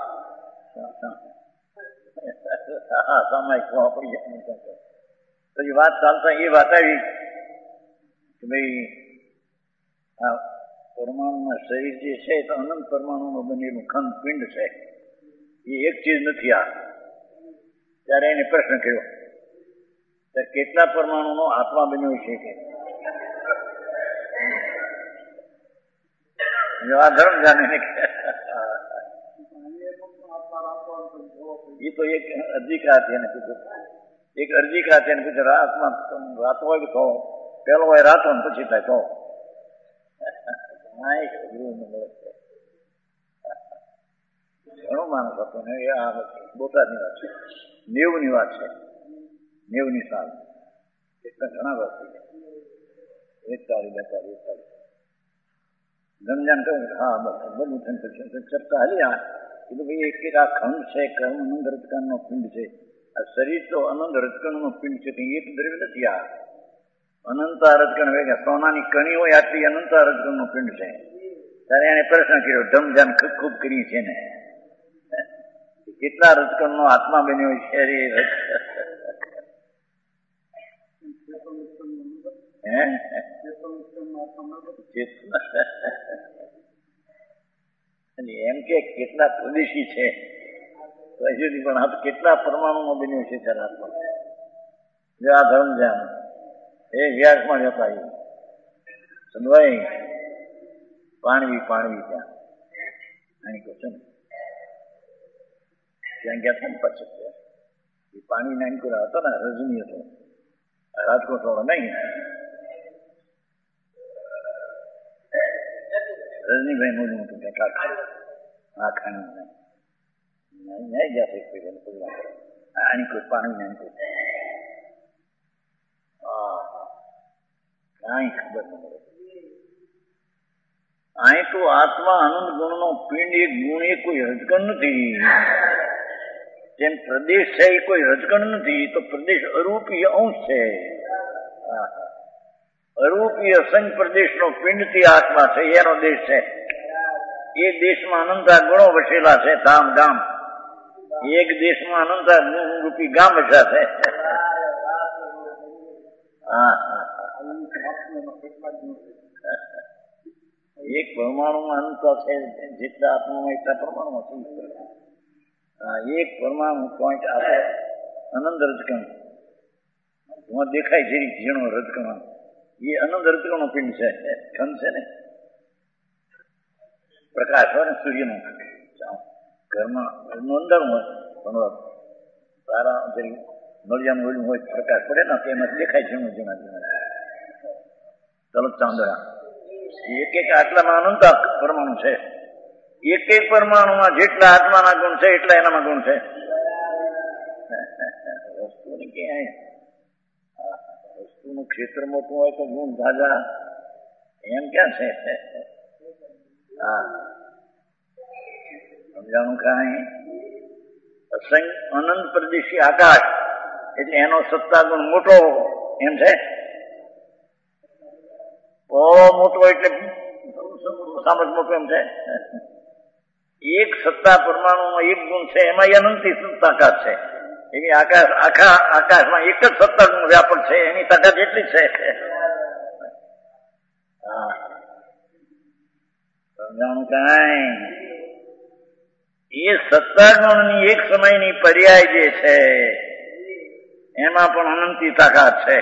સામાયિક પડી જાય. પછી વાત ચાલતા એ વાત આવી કે ભાઈ આ પરમાણુમાં શરીર જે છે તો અનંત પરમાણુમાં બનેલું ખંડ પિંડ છે, એ એક ચીજ નથી. આ ત્યારે એને પ્રશ્ન કર્યો કેટલા પરમાણુનો આત્મા બન્યો છે કે આ ધર્મ જાણે એ તો એક અરજીકા હતી એને પૂછ્યું, એક અરજીકા હતી એને પૂછ્યું રાતમાં રાત હોય કે તો પેલો હોય રાત હોય પછી થાય તો ઘણો માણસ હતો ને. એ આ બોટાદની વાત છે, 90ની વાત છે, 90ની સાલ, એટલા ઘણા વર્ષ થઈ ગયા, 41 ધનજાન કહ્યું હા બધું થઈને ચર્ચા હાલી. આ કીધું ભાઈ એક આ ખંડ છે કર્મ અનંત રજકણનો પિંડ છે, આ શરીર તો અનંત રજકણનો પિંડ છે, એક દ્રવ્ય નથી. આ અનંત રજકણ વેગા સોનાની કણી હોય આટલી અનંત રજકણનો પિંડ છે. ત્યારે એને પ્રશ્ન કર્યો ધમજાન ખૂબ કરી છે ને કેટલા રજકણનો આત્મા બન્યો છે રે? એમ કે કેટલા પ્રદેશી છે હજુ પણ આ કેટલા પરમાણુમાં બન્યું છે ત્યારે આત્મા. જો આ ધર્મ ધ્યાન એ વ્યાસમાં જતા સંભાઈ પાણવી ત્યાં અહીં કહો છે ને ત્યાં ગયા હતા ને પછી એ પાણી નાનકુરા હતો ને રજની હતો રાજકોટ વાળો નહીં રજનીભાઈ મોજું હતું ત્યાં હા ખાણી ન્યાય ગયા આની કોઈ પાણી નાનકું કાંઈ ખબર ન પડે અહીં તો આત્મા આનંદ ગુણનો પિંડ એક ગુણ એ કોઈ રજગણ નથી જેમ પ્રદેશ છે એ કોઈ રજગણ નથી તો પ્રદેશ અરૂપીય અંશ છે અરૂપીય અસંગ પ્રદેશનો પિંડથી આત્મા છે એનો દેશ છે એ દેશમાં અનંતા ગુણો વસેલા છે ધામ ગામ એક દેશમાં અનંતા ગુણ રૂપી ગામ વસ્યા છે એક પરમાણુમાં અનંતા છે જેટલા આત્મામાં એટલા પરમાણુમાં એક પરમાણુ પોઈન્ટ આપે અનંત રજકણ દેખાય છે ઝીણો રજકણ એ અનંત રજકણનો પિંડ છે ખંડ છે ને પ્રકાશ હોય ને સૂર્યનો ઘરમાં અંધારું હોય પણ તારા નળિયાનું ઓલું હોય પ્રકાશ પડે ને તેમાં દેખાય ઝીણા ચલો ચાંદડા એક એક આટલામાં અનંત પરમાણુ છે એક એક પરમાણુમાં જેટલા આત્માના ગુણ છે એટલા એનામાં ગુણ છે વસ્તુની ક્યાંય વસ્તુનું ક્ષેત્ર મોટું હોય તો ગુણ ઝાઝા એમ ક્યાં છે સમજાણું કાંઈ અસંગ અનંત પ્રદેશી આકાશ એટલે એનો સત્તા ગુણ મોટો એમ છે મોટો એટલે સામર્થ મોટો એમ છે એક સત્તા પરમાણુમાં એક ગુણ છે એમાં અનંતી તાકાત છે એની આખા આકાશમાં એક જ સત્તા ગુણ વ્યાપક છે એની તાકાત એટલી છે સમજાણું કાંઈ એ સત્તા ગુણની એક સમયની પર્યાય જે છે એમાં પણ અનંતી તાકાત છે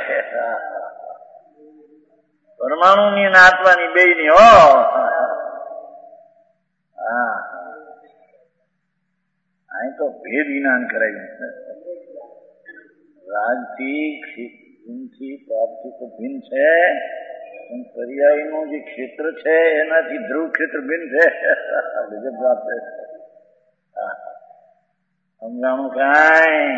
પરમાણુની અને આત્માની બેયની અહીં તો ભેદ જ્ઞાન કરાયું રાજથી ગુણથી પાપથી તો ભિન્ન છે પણ પર્યાયનું જે ક્ષેત્ર છે એનાથી ધ્રુવ ક્ષેત્ર ભિન્ન છે ગજબ વાત છે સમજાણું કાંઈ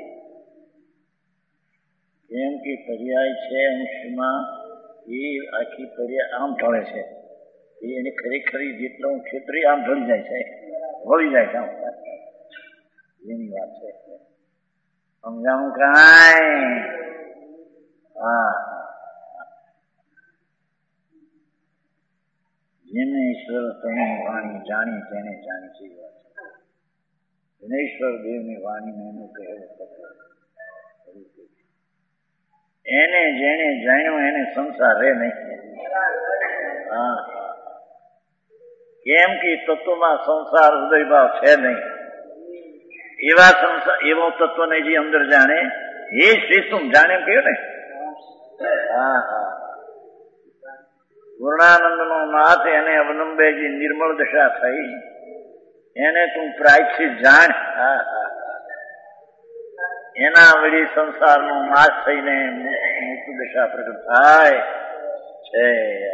કેમ કે પર્યાય છે અંશમાં એ આખી પર્યાય આમ ઢળે છે એ એની ખરેખરી જેટલો ક્ષેત્ર આમ ઢળી જાય છે વળી જાય છે એની વાત છે સમજાણું કાંઈ જેને ઈશ્વર તેની વાણી જાણી તેને જાણી છે વાત છે જનેશ્વર દેવની વાણીને એનું કહેવું એને જેને જાણ્યું એને સંસાર રહે નહીં કેમ કે તત્વમાં સંસાર હૃદયભાવ છે નહીં એવા સંસાર એવો તત્વને જે અંદર જાણે એ શ્રીસુમ જાણે એમ કહ્યું ને પૂર્ણાનંદ નો નાથ એને અવલંબે જે નિર્મળ દશા થઈ એને તું પ્રાયથી જાણ એના વળી સંસારનો નાશ થઈને મુક્ત દશા પ્રગટ થાય છે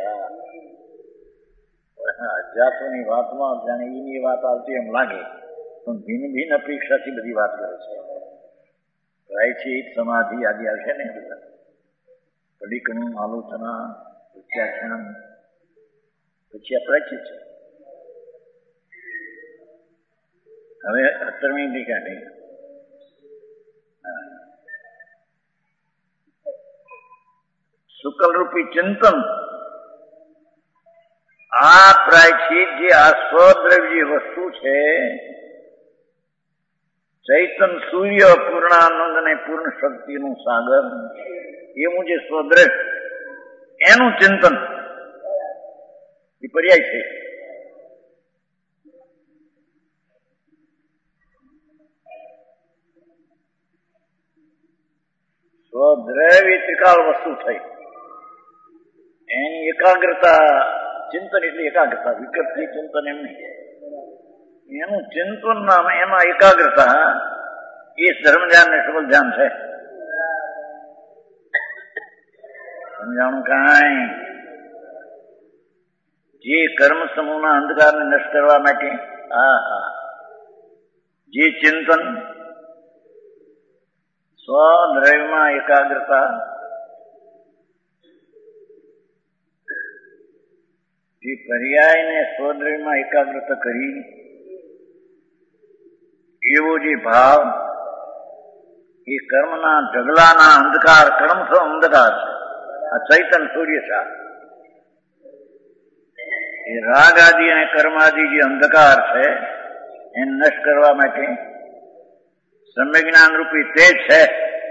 જાતોની વાતમાં જાણે એની વાત આવતી એમ લાગે પણ ભિન્ન ભિન્ન અપેક્ષાથી બધી વાત કરે છે પ્રાયચિત સમાધિ આદિ આવશે ને બધા પડીકનું આલોચના પ્રત્યાખ્યાન પછી આ પ્રાયચિત છે હવે 17મી ટીકા નહીં શુકલરૂપી ચિંતન આ પ્રાયચિત જે આ સ્વદ્રવ્ય વસ્તુ છે ચૈતન સૂર્ય પૂર્ણાનંદ અને પૂર્ણ શક્તિનું સાગર એવું જે સ્વદ્રવ્ય એનું ચિંતન એ પર્યાય છે સ્વદ્રવ્ય ત્રિકાળ વસ્તુ થઈ, એની એકાગ્રતા, ચિંતન એટલે એકાગ્રતા, વિકૃતિ ચિંતન એમ નહીં, એનું ચિંતન નામ, એમાં એકાગ્રતા, એ ધર્મ ધ્યાન ને સબલ ધ્યાન છે. સમજાણું કાંઈ? જે કર્મ સમૂહના અંધકારને નષ્ટ કરવા માટે જે ચિંતન, સ્વદ્રવ્યમાં એકાગ્રતા, જે પર્યાયને સ્વદ્રવ્યમાં એકાગ્રતા કરી, એવો જે ભાવ, એ કર્મના ઢગલાના અંધકાર, કર્મ તો અંધકાર છે, આ ચૈતન સૂર્ય છે. એ રાગ આદિ અને કર્મ આદિ જે અંધકાર છે એને નષ્ટ કરવા માટે સમ્યક જ્ઞાન રૂપી તેજ છે.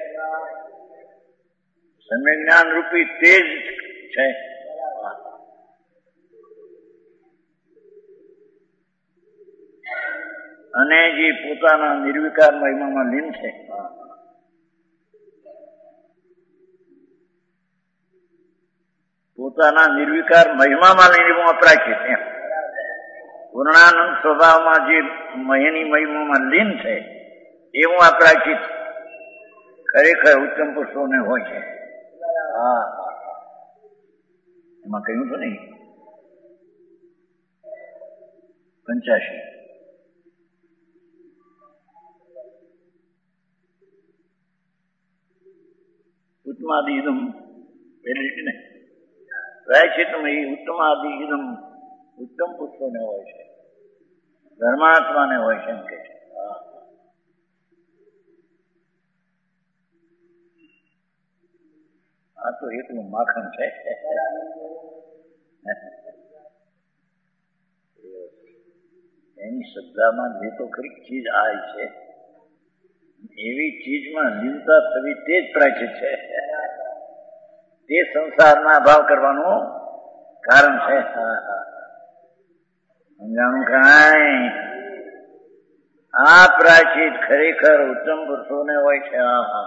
સમ્યક જ્ઞાન રૂપી તેજ છે. અને જે પોતાના નિર્વિકાર મહિમામાં લીન છે, પોતાના નિર્વિકાર મહિમામાં લઈને હું અપરાચિત, એમ પૂર્ણાનંદ સ્વભાવમાં જે મહિની મહિમામાં લીન છે એ હું અપરાચિત ખરેખર ઉત્તમ પુરુષોને હોય છે. એમાં કહ્યું તો નહીં 85 ઉત્તમાદિ ઇદમ પેલી ને પ્રાયશ્ચિતમાં એ ઉત્તમાદિ ઇદમ ઉત્તમ પુરુષોને હોય છે, ધર્માત્માને હોય છે એમ કે છે. આ તો એટલું માખણ છે. એની શ્રદ્ધામાં જે તો ખરી ચીજ આવી છે, એવી ચીજમાં લીનતા થવી તે જ પ્રાચિત છે, તે સંસારના ભાવ કરવાનું કારણ છે. સમજાણું કાંઈ? આ પ્રાચિત ખરેખર ઉત્તમ પુરુષોને હોય છે.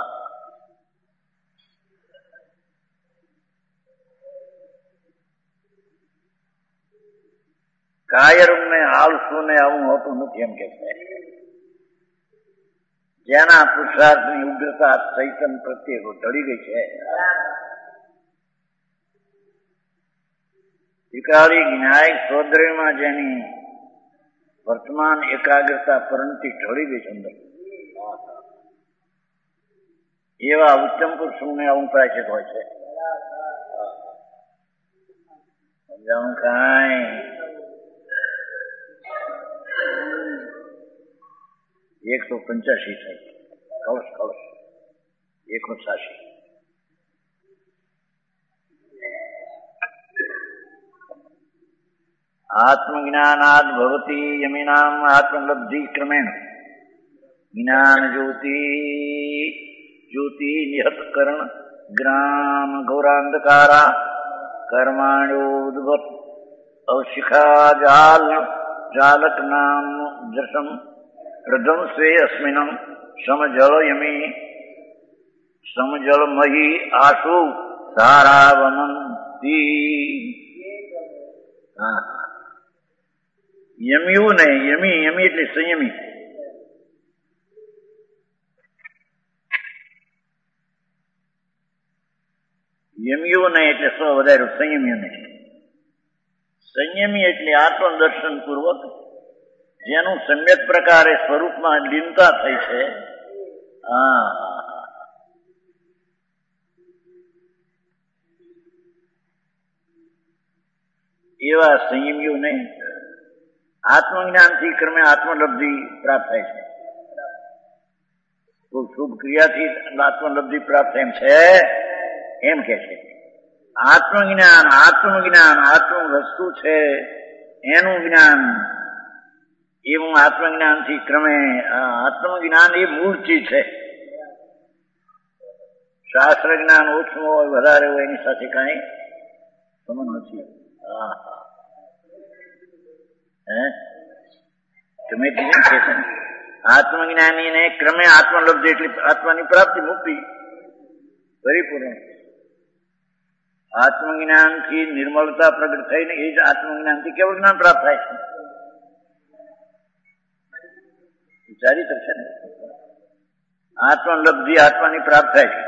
કાયર ને આળસુ ને આવું હોતું નથી એમ કે છે. જેના પુરુષાર્થની ઉગ્રતા ચૈતન પ્રત્યે ઢળી ગઈ છે, ત્રિકાળી જ્ઞાયક સ્વદ્રવ્યમાં જેની વર્તમાન એકાગ્રતા પરંતી ઢળી ગઈ છે અંદર, એવા ઉત્તમ પુરુષોને આવું પ્રાચિત હોય છે. સમજાણું કાંઈ? 185 થાય કળશ 186. આત્મજ્ઞાનાદ ભવતી યમિનામ આત્મલબ્ધિ ક્રમેણ જ્ઞાન જ્યોતિ નિહતકરણ ગ્રામ ઘોરાંધકારા કર્માણ્યોદ્ભત અવશિખા જાલક નામ જસમ પ્રથમ સ્વે અસ્મિનમ સમજળમહી આશુ ધારાવનંતી. યમ્યું ને યમી એટલે સંયમી. યમ્યું ને એટલે સ્વ વધાર્યું, સંયમ્યું ને સંયમી એટલે આત્મદર્શન પૂર્વક જેનું સમ્યક પ્રકારે સ્વરૂપમાં લીનતા થઈ છે, એવા સંયમીઓ નહીં. આત્મજ્ઞાનથી ક્રમે આત્મલબ્ધિ પ્રાપ્ત થાય છે. ખૂબ શુભ ક્રિયાથી આત્મલબ્ધિ પ્રાપ્ત એમ છે, એમ કે છે. આત્મ વસ્તુ છે એનું જ્ઞાન, એવું આત્મજ્ઞાનથી ક્રમે આત્મજ્ઞાન એ મૂળ ચીજ છે. શાસ્ત્ર જ્ઞાન ઓછું હોય વધારે હોય એની સાથે કઈ સંબંધ નથી. તમે કીધું છે આત્મજ્ઞાની ને ક્રમે આત્મલબ્ધિ એટલે આત્માની પ્રાપ્તિ મુક્તિ. પરિપૂર્ણ. આત્મજ્ઞાનથી નિર્મળતા પ્રગટ થઈને એ જ આત્મજ્ઞાનથી કેવું જ્ઞાન પ્રાપ્ત થાય છે? ચારિત્ર છે ને. આત્મલબ્ધિ આત્માની પ્રાપ્ત થાય છે.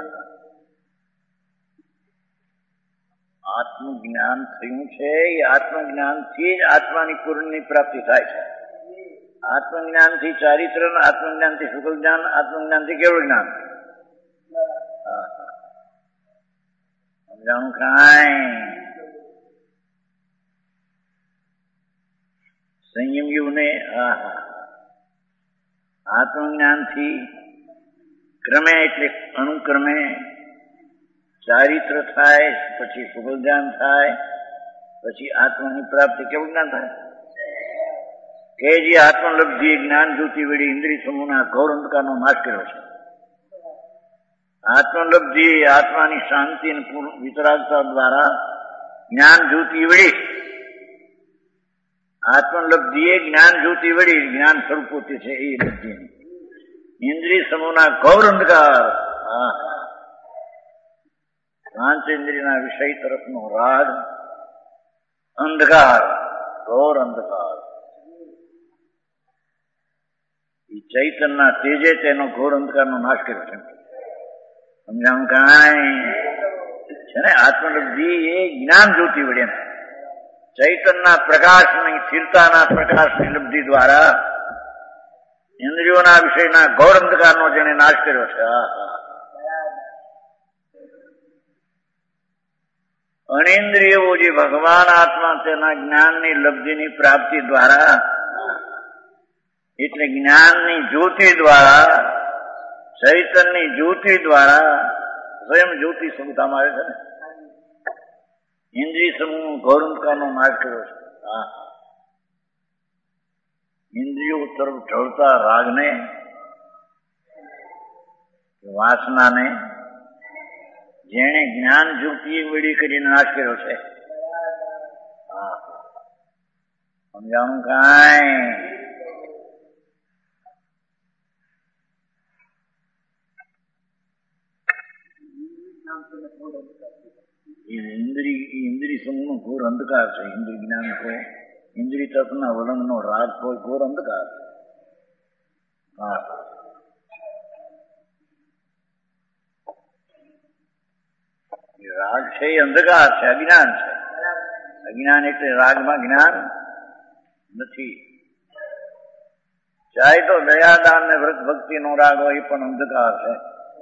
આત્મજ્ઞાન થયું છે એ આત્મજ્ઞાનથી જ આત્માની પૂર્ણની પ્રાપ્તિ થાય છે. આત્મજ્ઞાનથી ચારિત્ર, આત્મજ્ઞાનથી શુક્લ જ્ઞાન, આત્મજ્ઞાનથી કેવું જ્ઞાન. સમજાણું કાંઈ? સંયમીઓને આત્મજ્ઞાનથી ક્રમે એટલે અનુક્રમે ચારિત્ર થાય, પછી શુક્લ જ્ઞાન થાય, પછી આત્માની પ્રાપ્તિ કેવું જ્ઞાન થાય કે જે આત્મલબ્ધિ જ્ઞાન જ્યોતિ વળી ઇન્દ્રિય સમૂહના ઘોર અંધકારનો નાશ કર્યો છે. આત્મલબ્ધિ આત્માની શાંતિ અને વિતરાગતા દ્વારા જ્ઞાન જ્યોતિ વળી, આત્મલબ્ધિ એ જ્ઞાન જ્યોતિ વળી જ્ઞાન સ્વરૂપોથી છે એ લબ્ધિ. ઇન્દ્રિય સમૂહના ઘોર અંધકાર, પાંચ ઇન્દ્રિયના વિષય તરફનો રાગ, અંધકાર, ઘોર અંધકાર. એ ચૈતનના તેજે તેનો ઘોર અંધકારનો નાશ કર્યો છે. સમજાણું કાંઈ? છે ને. આત્મલબ્ધિ એ જ્ઞાન જ્યોતિ વડે ચૈતનના પ્રકાશની સ્થિરતાના પ્રકાશની લબ્ધિ દ્વારા ઇન્દ્રિયોના વિષયના ઘોર અંધકારનો જેને નાશ કર્યો છે. અનિન્દ્રિયો જે ભગવાન આત્મા તેના જ્ઞાનની લબ્ધિની પ્રાપ્તિ દ્વારા, એટલે જ્ઞાનની જ્યોતિ દ્વારા, ચૈતનની જ્યોતિ દ્વારા સ્વયં જ્યોતિ સમૂહમાં આવે છે ને. ઇન્દ્રિય સમૂહ ઘોર અંધકારનો નાશ કર્યો છે. ઇન્દ્રિયો તરફ ઢળતા રાગને, વાસનાને જેણે જ્ઞાન જ્યોતિ વેડી કરીને નાશ કર્યો છે. સમજાણું કાંઈ? ઇન્દ્રિય સમૂહનો ઘોર અંધકાર છે. ઇન્દ્રિય જ્ઞાન છે, ઇન્દ્રિય તત્વના વલણનો રાગ હોય, ઘોર અંધકાર. રાગ છે એ અંધકાર છે, અજ્ઞાન છે. અજ્ઞાન એટલે રાગમાં જ્ઞાન નથી. ચાહે તો દયાદાન ને વ્રત ભક્તિ નો રાગ હોય એ પણ અંધકાર છે.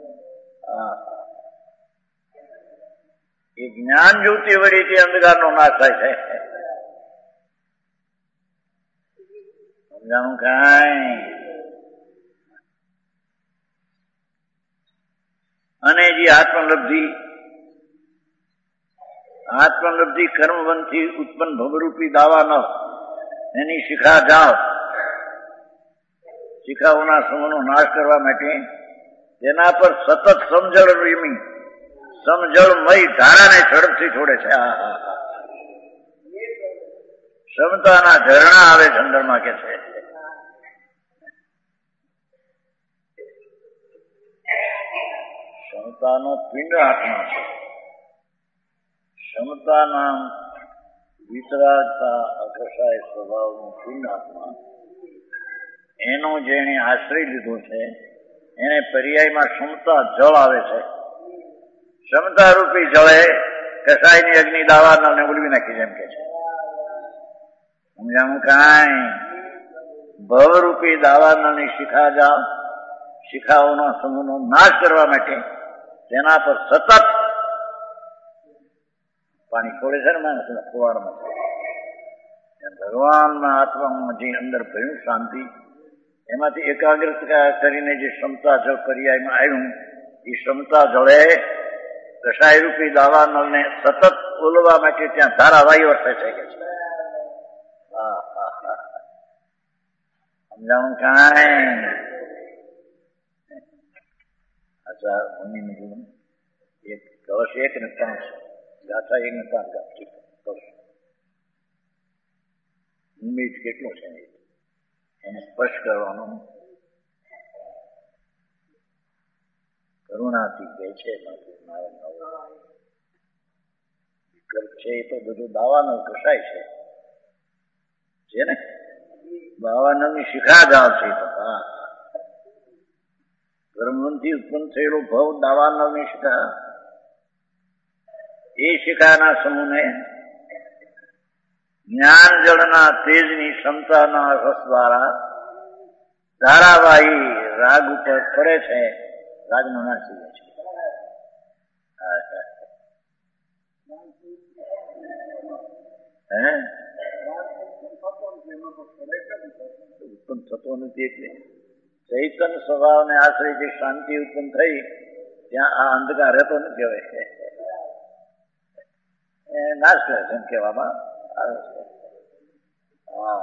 એ જ્ઞાન જ્યોતિ વળી અંધકારનો નાશ થાય છે. સમજાણું કાંઈ? અને જે આત્મલબ્ધિ કર્મબંધથી ઉત્પન્ન ભોગરૂપી દાવા ન, એની શિખા જાઓ, શિખાઓના સમૂહનો નાશ કરવા માટે તેના પર સતત સમજળમય ધારાને ઝડપથી છોડે છે. ક્ષમતાના ઝરણા આવે છે અંદરમાં કે છે. ક્ષમતાનો પિંડ આત્મા છે. ક્ષમતાના વિતરાગતા અકર્ષાય સ્વભાવનું પિંડ આત્મા, એનો જેને આશ્રય લીધો છે એને પર્યાયમાં ક્ષમતા જળ આવે છે. ક્ષમતા રૂપી જળે કસાયની અગ્નિ દાવાનળને ઉલવી નાખી જેમ કે છે. સમજાણું કાંઈ? ભવરૂપી દાવાનળની શિખા જાઓ, શિખાઓના સમૂહનો નાશ કરવા માટે તેના પર સતત પાણી છોડે છે ને માણસ ફુવારમાં. ભગવાનના આત્મામાં જે અંદર ભયું શાંતિ, એમાંથી એકાગ્રતા કરીને જે ક્ષમતા જળ પર્યાયમાં આવ્યું, એ ક્ષમતા જળે કષાય રૂપી દાવાનળને સતત ઓલવા માટે ત્યાં ધારાવાહી વર્તે છે કે છે. સમજાણું કાંઈ? અચ્છા, મુનિનું જીવન એક કળશ એક ને 3 છે, ગાથા 1 ને 5 કળશ. ઉમેદ કેટલો છે એને સ્પર્શ કરવાનો કરુણાથી કહે છે મારે નવો વિકલ્પ છે. એ તો બધું દાવાનો કસાય છે ને, દાવાનળની શિખા જ આવશે. કર્મથી ઉત્પન્ન થયેલો ભવ દાવાનળની શિખા, એ શિખાના સમૂહને જ્ઞાન જળના તેજની ક્ષમતાના રસ દ્વારા ધારાવાહી રાગ ઉપર પડે છે, રાગનો નાશ થઈ જાય છે. ઉત્પન્ન થતો નથી એટલે ચૈતન સ્વભાવને આશ્રય જે શાંતિ ઉત્પન્ન થઈ ત્યાં આ અંધકાર રહેતો નથી. હવે નાશ કરે છે એમ કહેવામાં આવે છે. હા,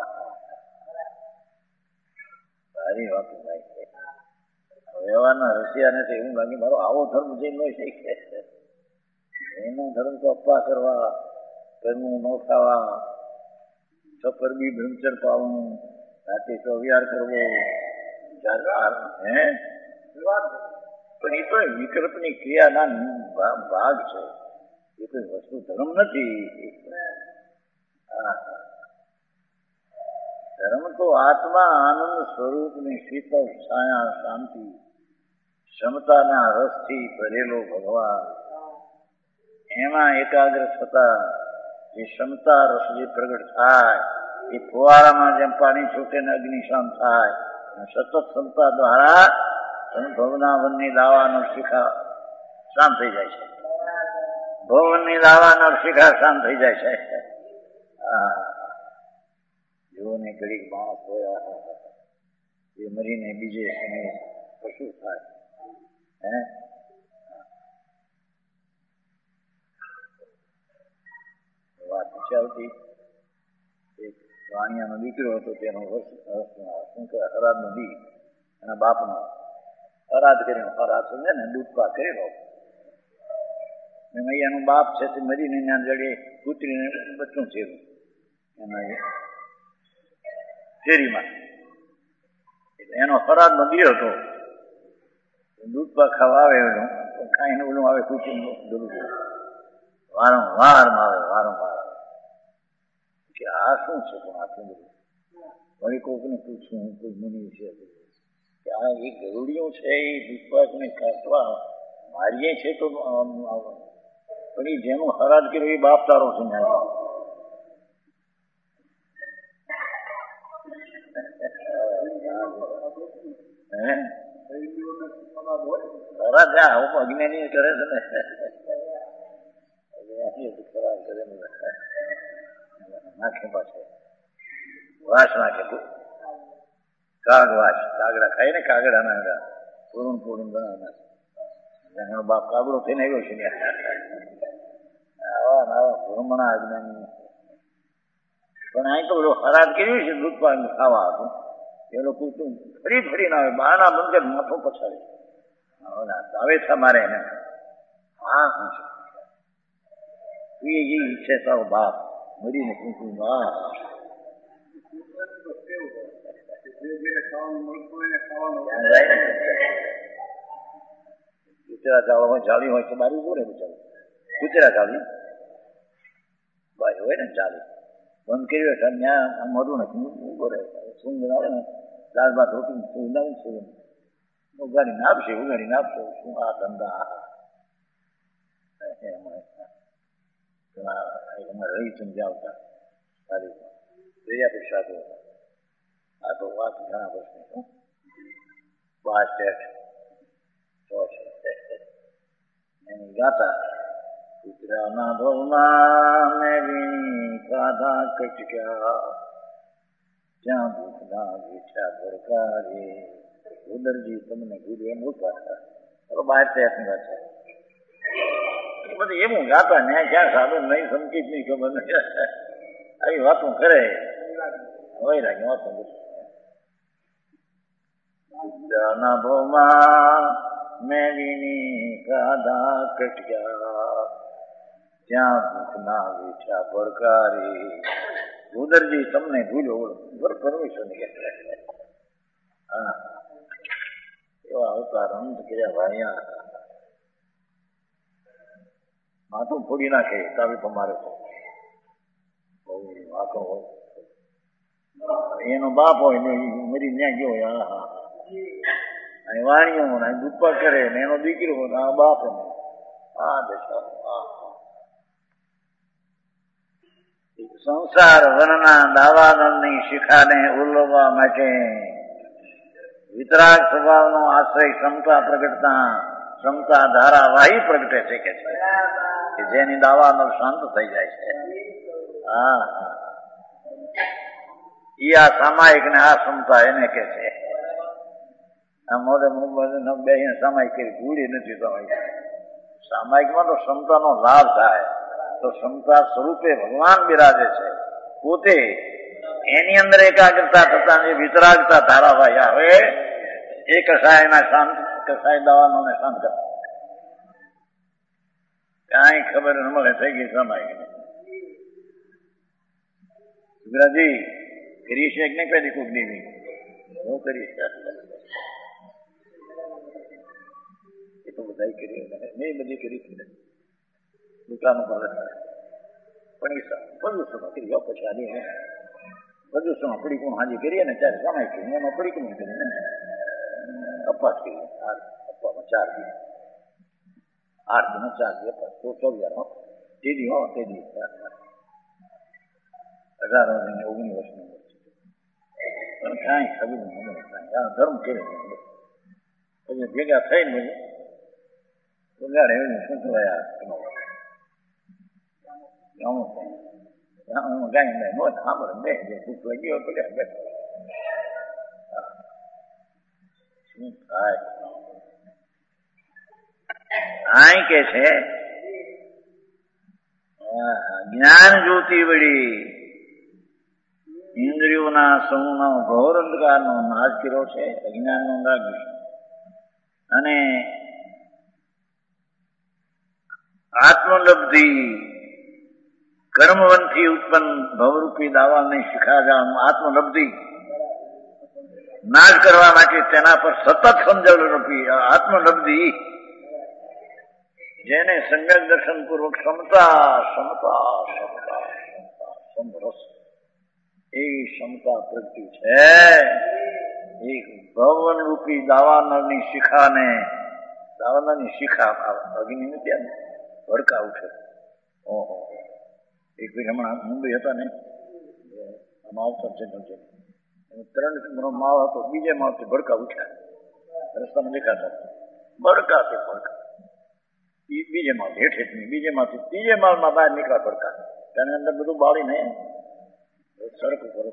સારી વાત ભાઈ છે. વ્યવહારના રસિયાને તો એવું લાગે મારો આવો ધર્મ જે ન શીખે, એનો ધર્મ તો અપવા કરવા, કરવું ન ખાવા, સપરબી બ્રહ્મચર પાવું, રાતે ચોવિહાર કરવો, પણ એ તો વિકલ્પની ક્રિયાના ભાગ છે. એ કોઈ વસ્તુ ધર્મ નથી. ધર્મ તો આત્મા આનંદ સ્વરૂપની શીતળ છાયા શાંતિ ક્ષમતાના રસથી ભરેલો ભગવાન, એમાં એકાગ્ર થતા જે ક્ષમતા રસ જે પ્રગટ થાય એ ફુવારામાં જેમ પાણી છૂટે ને અગ્નિશામ થાય, સતત ક્ષમતા દ્વારા ભવના વનની દાવાનો શિખા શાંત થઈ જાય છે. ભવનની દાવાનો શિખા શાંત થઈ જાય છે. જેઓને ઘડીક માણસ હોય એ મરીને બીજે સમયે પશુ થાય. વાત ચાલતી, એક વાણિયાનો દીકરો હતો, તેનો શું કહેવાય હરાદ નદી એના બાપનો હરાદ કર્યો, હરાદ સમજે ને દૂધપા કરેલો. એમાં એનો બાપ છે તે મરીને એના જડે કૂતરીને બચ્ચું થયેલું એના શેરીમાં. એટલે એનો હરાદ નદી હતો, દૂધપા ખાવા આવે ખાઈને ઓલું આવે કૂતરીનું દૂધ વારંવાર આવે કે આ શું છે. પણ આટલું બધું વળી કોઈકને પૂછવું, કોઈ મુનિ છે કે આ એ ગરુડિયું છે એ દૂધપાકને કાઢવા મારીએ છે તો પણ એ જેનું હરાજ કર્યો એ બાપ તારો છે. અજ્ઞાની કરે છે ને, નાખે પાછો વાસ નાખે, કાગ વાસ, કાગડા ખાય ને કાગડા પૂરું બનાવના બાપ કાગડો થઈને આવ્યો છે. આવા ભ્રમણા અજ્ઞાની. પણ અહીં તો હરાજ કર્યું છે દૂધ પાક ખાવા હતું, એ લોકો ફરીને આવે બહારના બંધ માથો પછાડે આવે છે મારે એને. હા શું છે એ ઈચ્છે તારો બાપ મરીને કૂકું કૂતરા ચાવવામાં ચાલી હોય તો બારી ઉભું રહે બિચારું. કૂતરા ચાલી બારી હોય ને ચાલી બંધ કર્યું એટલે ત્યાં મોઢું નથી ઉભો રહે. સૂંઘ આવે ને દાળ ભાત રોટી સૂંઘ ઉગાડીને આપશે શું આ ધંધા. રહી સમજાવતા સારી દરિયા સાધુ હતા. આ તો વાત ઘણા વર્ષની 62 એની ગાતા કૂતરાના ભવમાં મેં કાધા કટક્યા, ત્યાં ભૂખના બેઠા ભરકારે, ઉદરજી તમને ગુરુ એમ બોલતા. 62 વાત છે. બધી એવું ગાતા ને ક્યાં સાધુ નહીં સમજી જ નહીં ખબર નહીં આવી વાતો કરે. હવે લાગે વાતો કૂતરાના ભવમાં મેળીની કાધા કટક્યા, ત્યાં ભૂખના બેઠા ભડકારી, ઉદરજી તમને ભૂલ્યો પરમિશન. હા એવા અવતાર અંત કર્યા ભાણિયા. માથું ફોડી નાખે તાવી તો મારે તો બહુ આખો હોય. એનો બાપ હોય ને મરી ન્યા ગયો હોય. હા હા અહીં વાણીઓ ને દુપ્પા કરે ને એનો દીકરો ને આ બાપ ને આ દશા. સંસાર વનના દાવાનળની શિખાને ઉલ્લવવા માટે વિતરાગ સ્વભાવનો આશ્રય ક્ષમતા પ્રગટતા ક્ષમતા ધારાવાહી પ્રગટે છે કે જેની દાવાનળ શાંત થઈ જાય છે. હા ઈ આ સામાયિક ને આ ક્ષમતા એને કે છે. આ મોઢે બે સામાયિક કરી ભૂલી નથી. સામાયિકમાં તો ક્ષમતાનો લાભ થાય તો ક્ષમતા સ્વરૂપે ભગવાન બિરાજે છે. પોતે એની અંદર એકાગ્રતા થતા વિતરાગતા ધારાવાહી આવે એ કસાયના શાંત કસાય દવાનો ને શાંત કરતા કઈ ખબર ન મળે થઈ ગઈ સામાયિક. ગુજરાતી કરી છે ને કદી કોક દેવી હું કરીશ એ તો બધા કરી મેં બધી કરી દુકાનો પર પણ બધું સમા કરી પછી આની બધું સમા પડી કોણ હાજી કરીએ ને ત્યારે સમય કરી એમાં પડી કોણ કરીને અપાસ કરી અપામાં 4 દિવસ 8 દિનો 4 દિવસ અપાસ તો 14 તે દી હો તે દી 18 19 વર્ષની પણ કાંઈ ખબર નહીં ધર્મ કેવું પછી ભેગા થઈને બગાડે શું કહેવાય કે છે જ્ઞાન જ્યોતિ વળી ઇન્દ્રિયોના સમૂહનો ઘોર અંધકારનો નાશ કર્યો છે. અજ્ઞાનનો નાશ અને આત્મલબ્ધિ કર્મવંથી ઉત્પન્ન ભવરૂપી દાવાને શીખાડવાનું આત્મલબ્ધિ નાશ કરવા માટે તેના પર સતત સમજણ રૂપી આત્મલબ્ધિ જેને સંગત દર્શન પૂર્વક ક્ષમતા ક્ષમતા ક્ષમતા સમરસ એ ક્ષમતા પ્રગટી છે. એક ભવન રૂપી દાવાનળની શિખાને દાવાનળની શિખા અગ્નિ નથી ભડકા ઉઠે. ઓહો એક ભાઈ હમણાં મુંબઈ હતા ને માવતર છે 3 માવ હતો બીજે માવથી ભડકા ઉઠ્યા રસ્તામાં દેખાતા ભડકા તે ભડકા બીજે માલ હેઠ હેઠની બીજે માંથી ત્રીજે માલમાં બહાર નીકળ્યા ભડકા તેની અંદર બધું બાળીને સડક ઉપર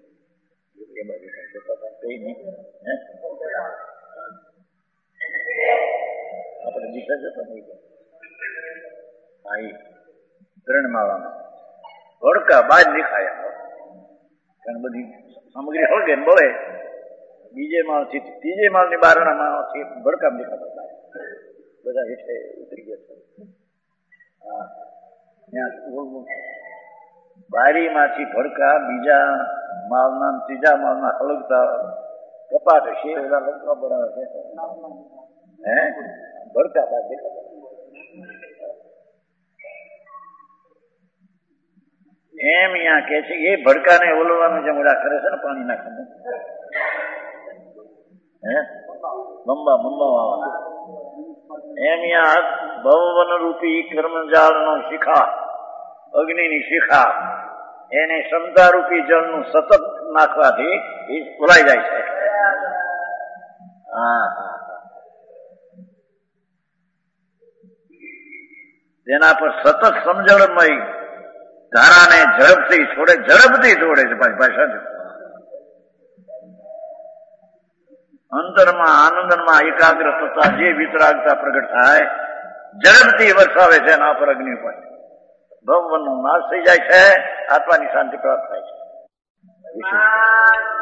આપણે દિશા જતા નહીં હા એ 3 માળામાં ભડકા બહાર નીકળ્યા કારણ બધી સામગ્રી હળગે ને બળે બીજે માળથી ત્રીજે માળની બારણામાંથી ભડકા નીકળતા બધા હેઠે ઉતરી ગયા છે. હા ત્યાં બારીમાંથી ભડકા બીજા માલના ત્રીજા માલના હળગતા કપાટ છે એવા લંકા બનાવે છે. હે ભડકા બાદ દેખાતા એમ અહીંયા કે છે એ ભડકાને ઓલવાનું જે મોડા કરે છે ને પાણી નાખીને હે બંબા વાળા એમ અહીંયા ભવન રૂપી કર્મજાળનો શિખા અગ્નિની શિખા એને ક્ષમતા રૂપી જળનું સતત નાખવાથી એ ખોલાઈ જાય છે. હા તેના પર સતત સમજણમય ધારાને ઝડપથી છોડે છે ભાષા અંતરમાં આનંદમાં એકાગ્ર થતા જે વિતરાગતા પ્રગટ થાય ઝડપથી વરસાવે છે એના પર અગ્નિ પર ભવનનો નાશ થઈ જાય છે. આત્માની શાંતિ પ્રાપ્ત થાય છે.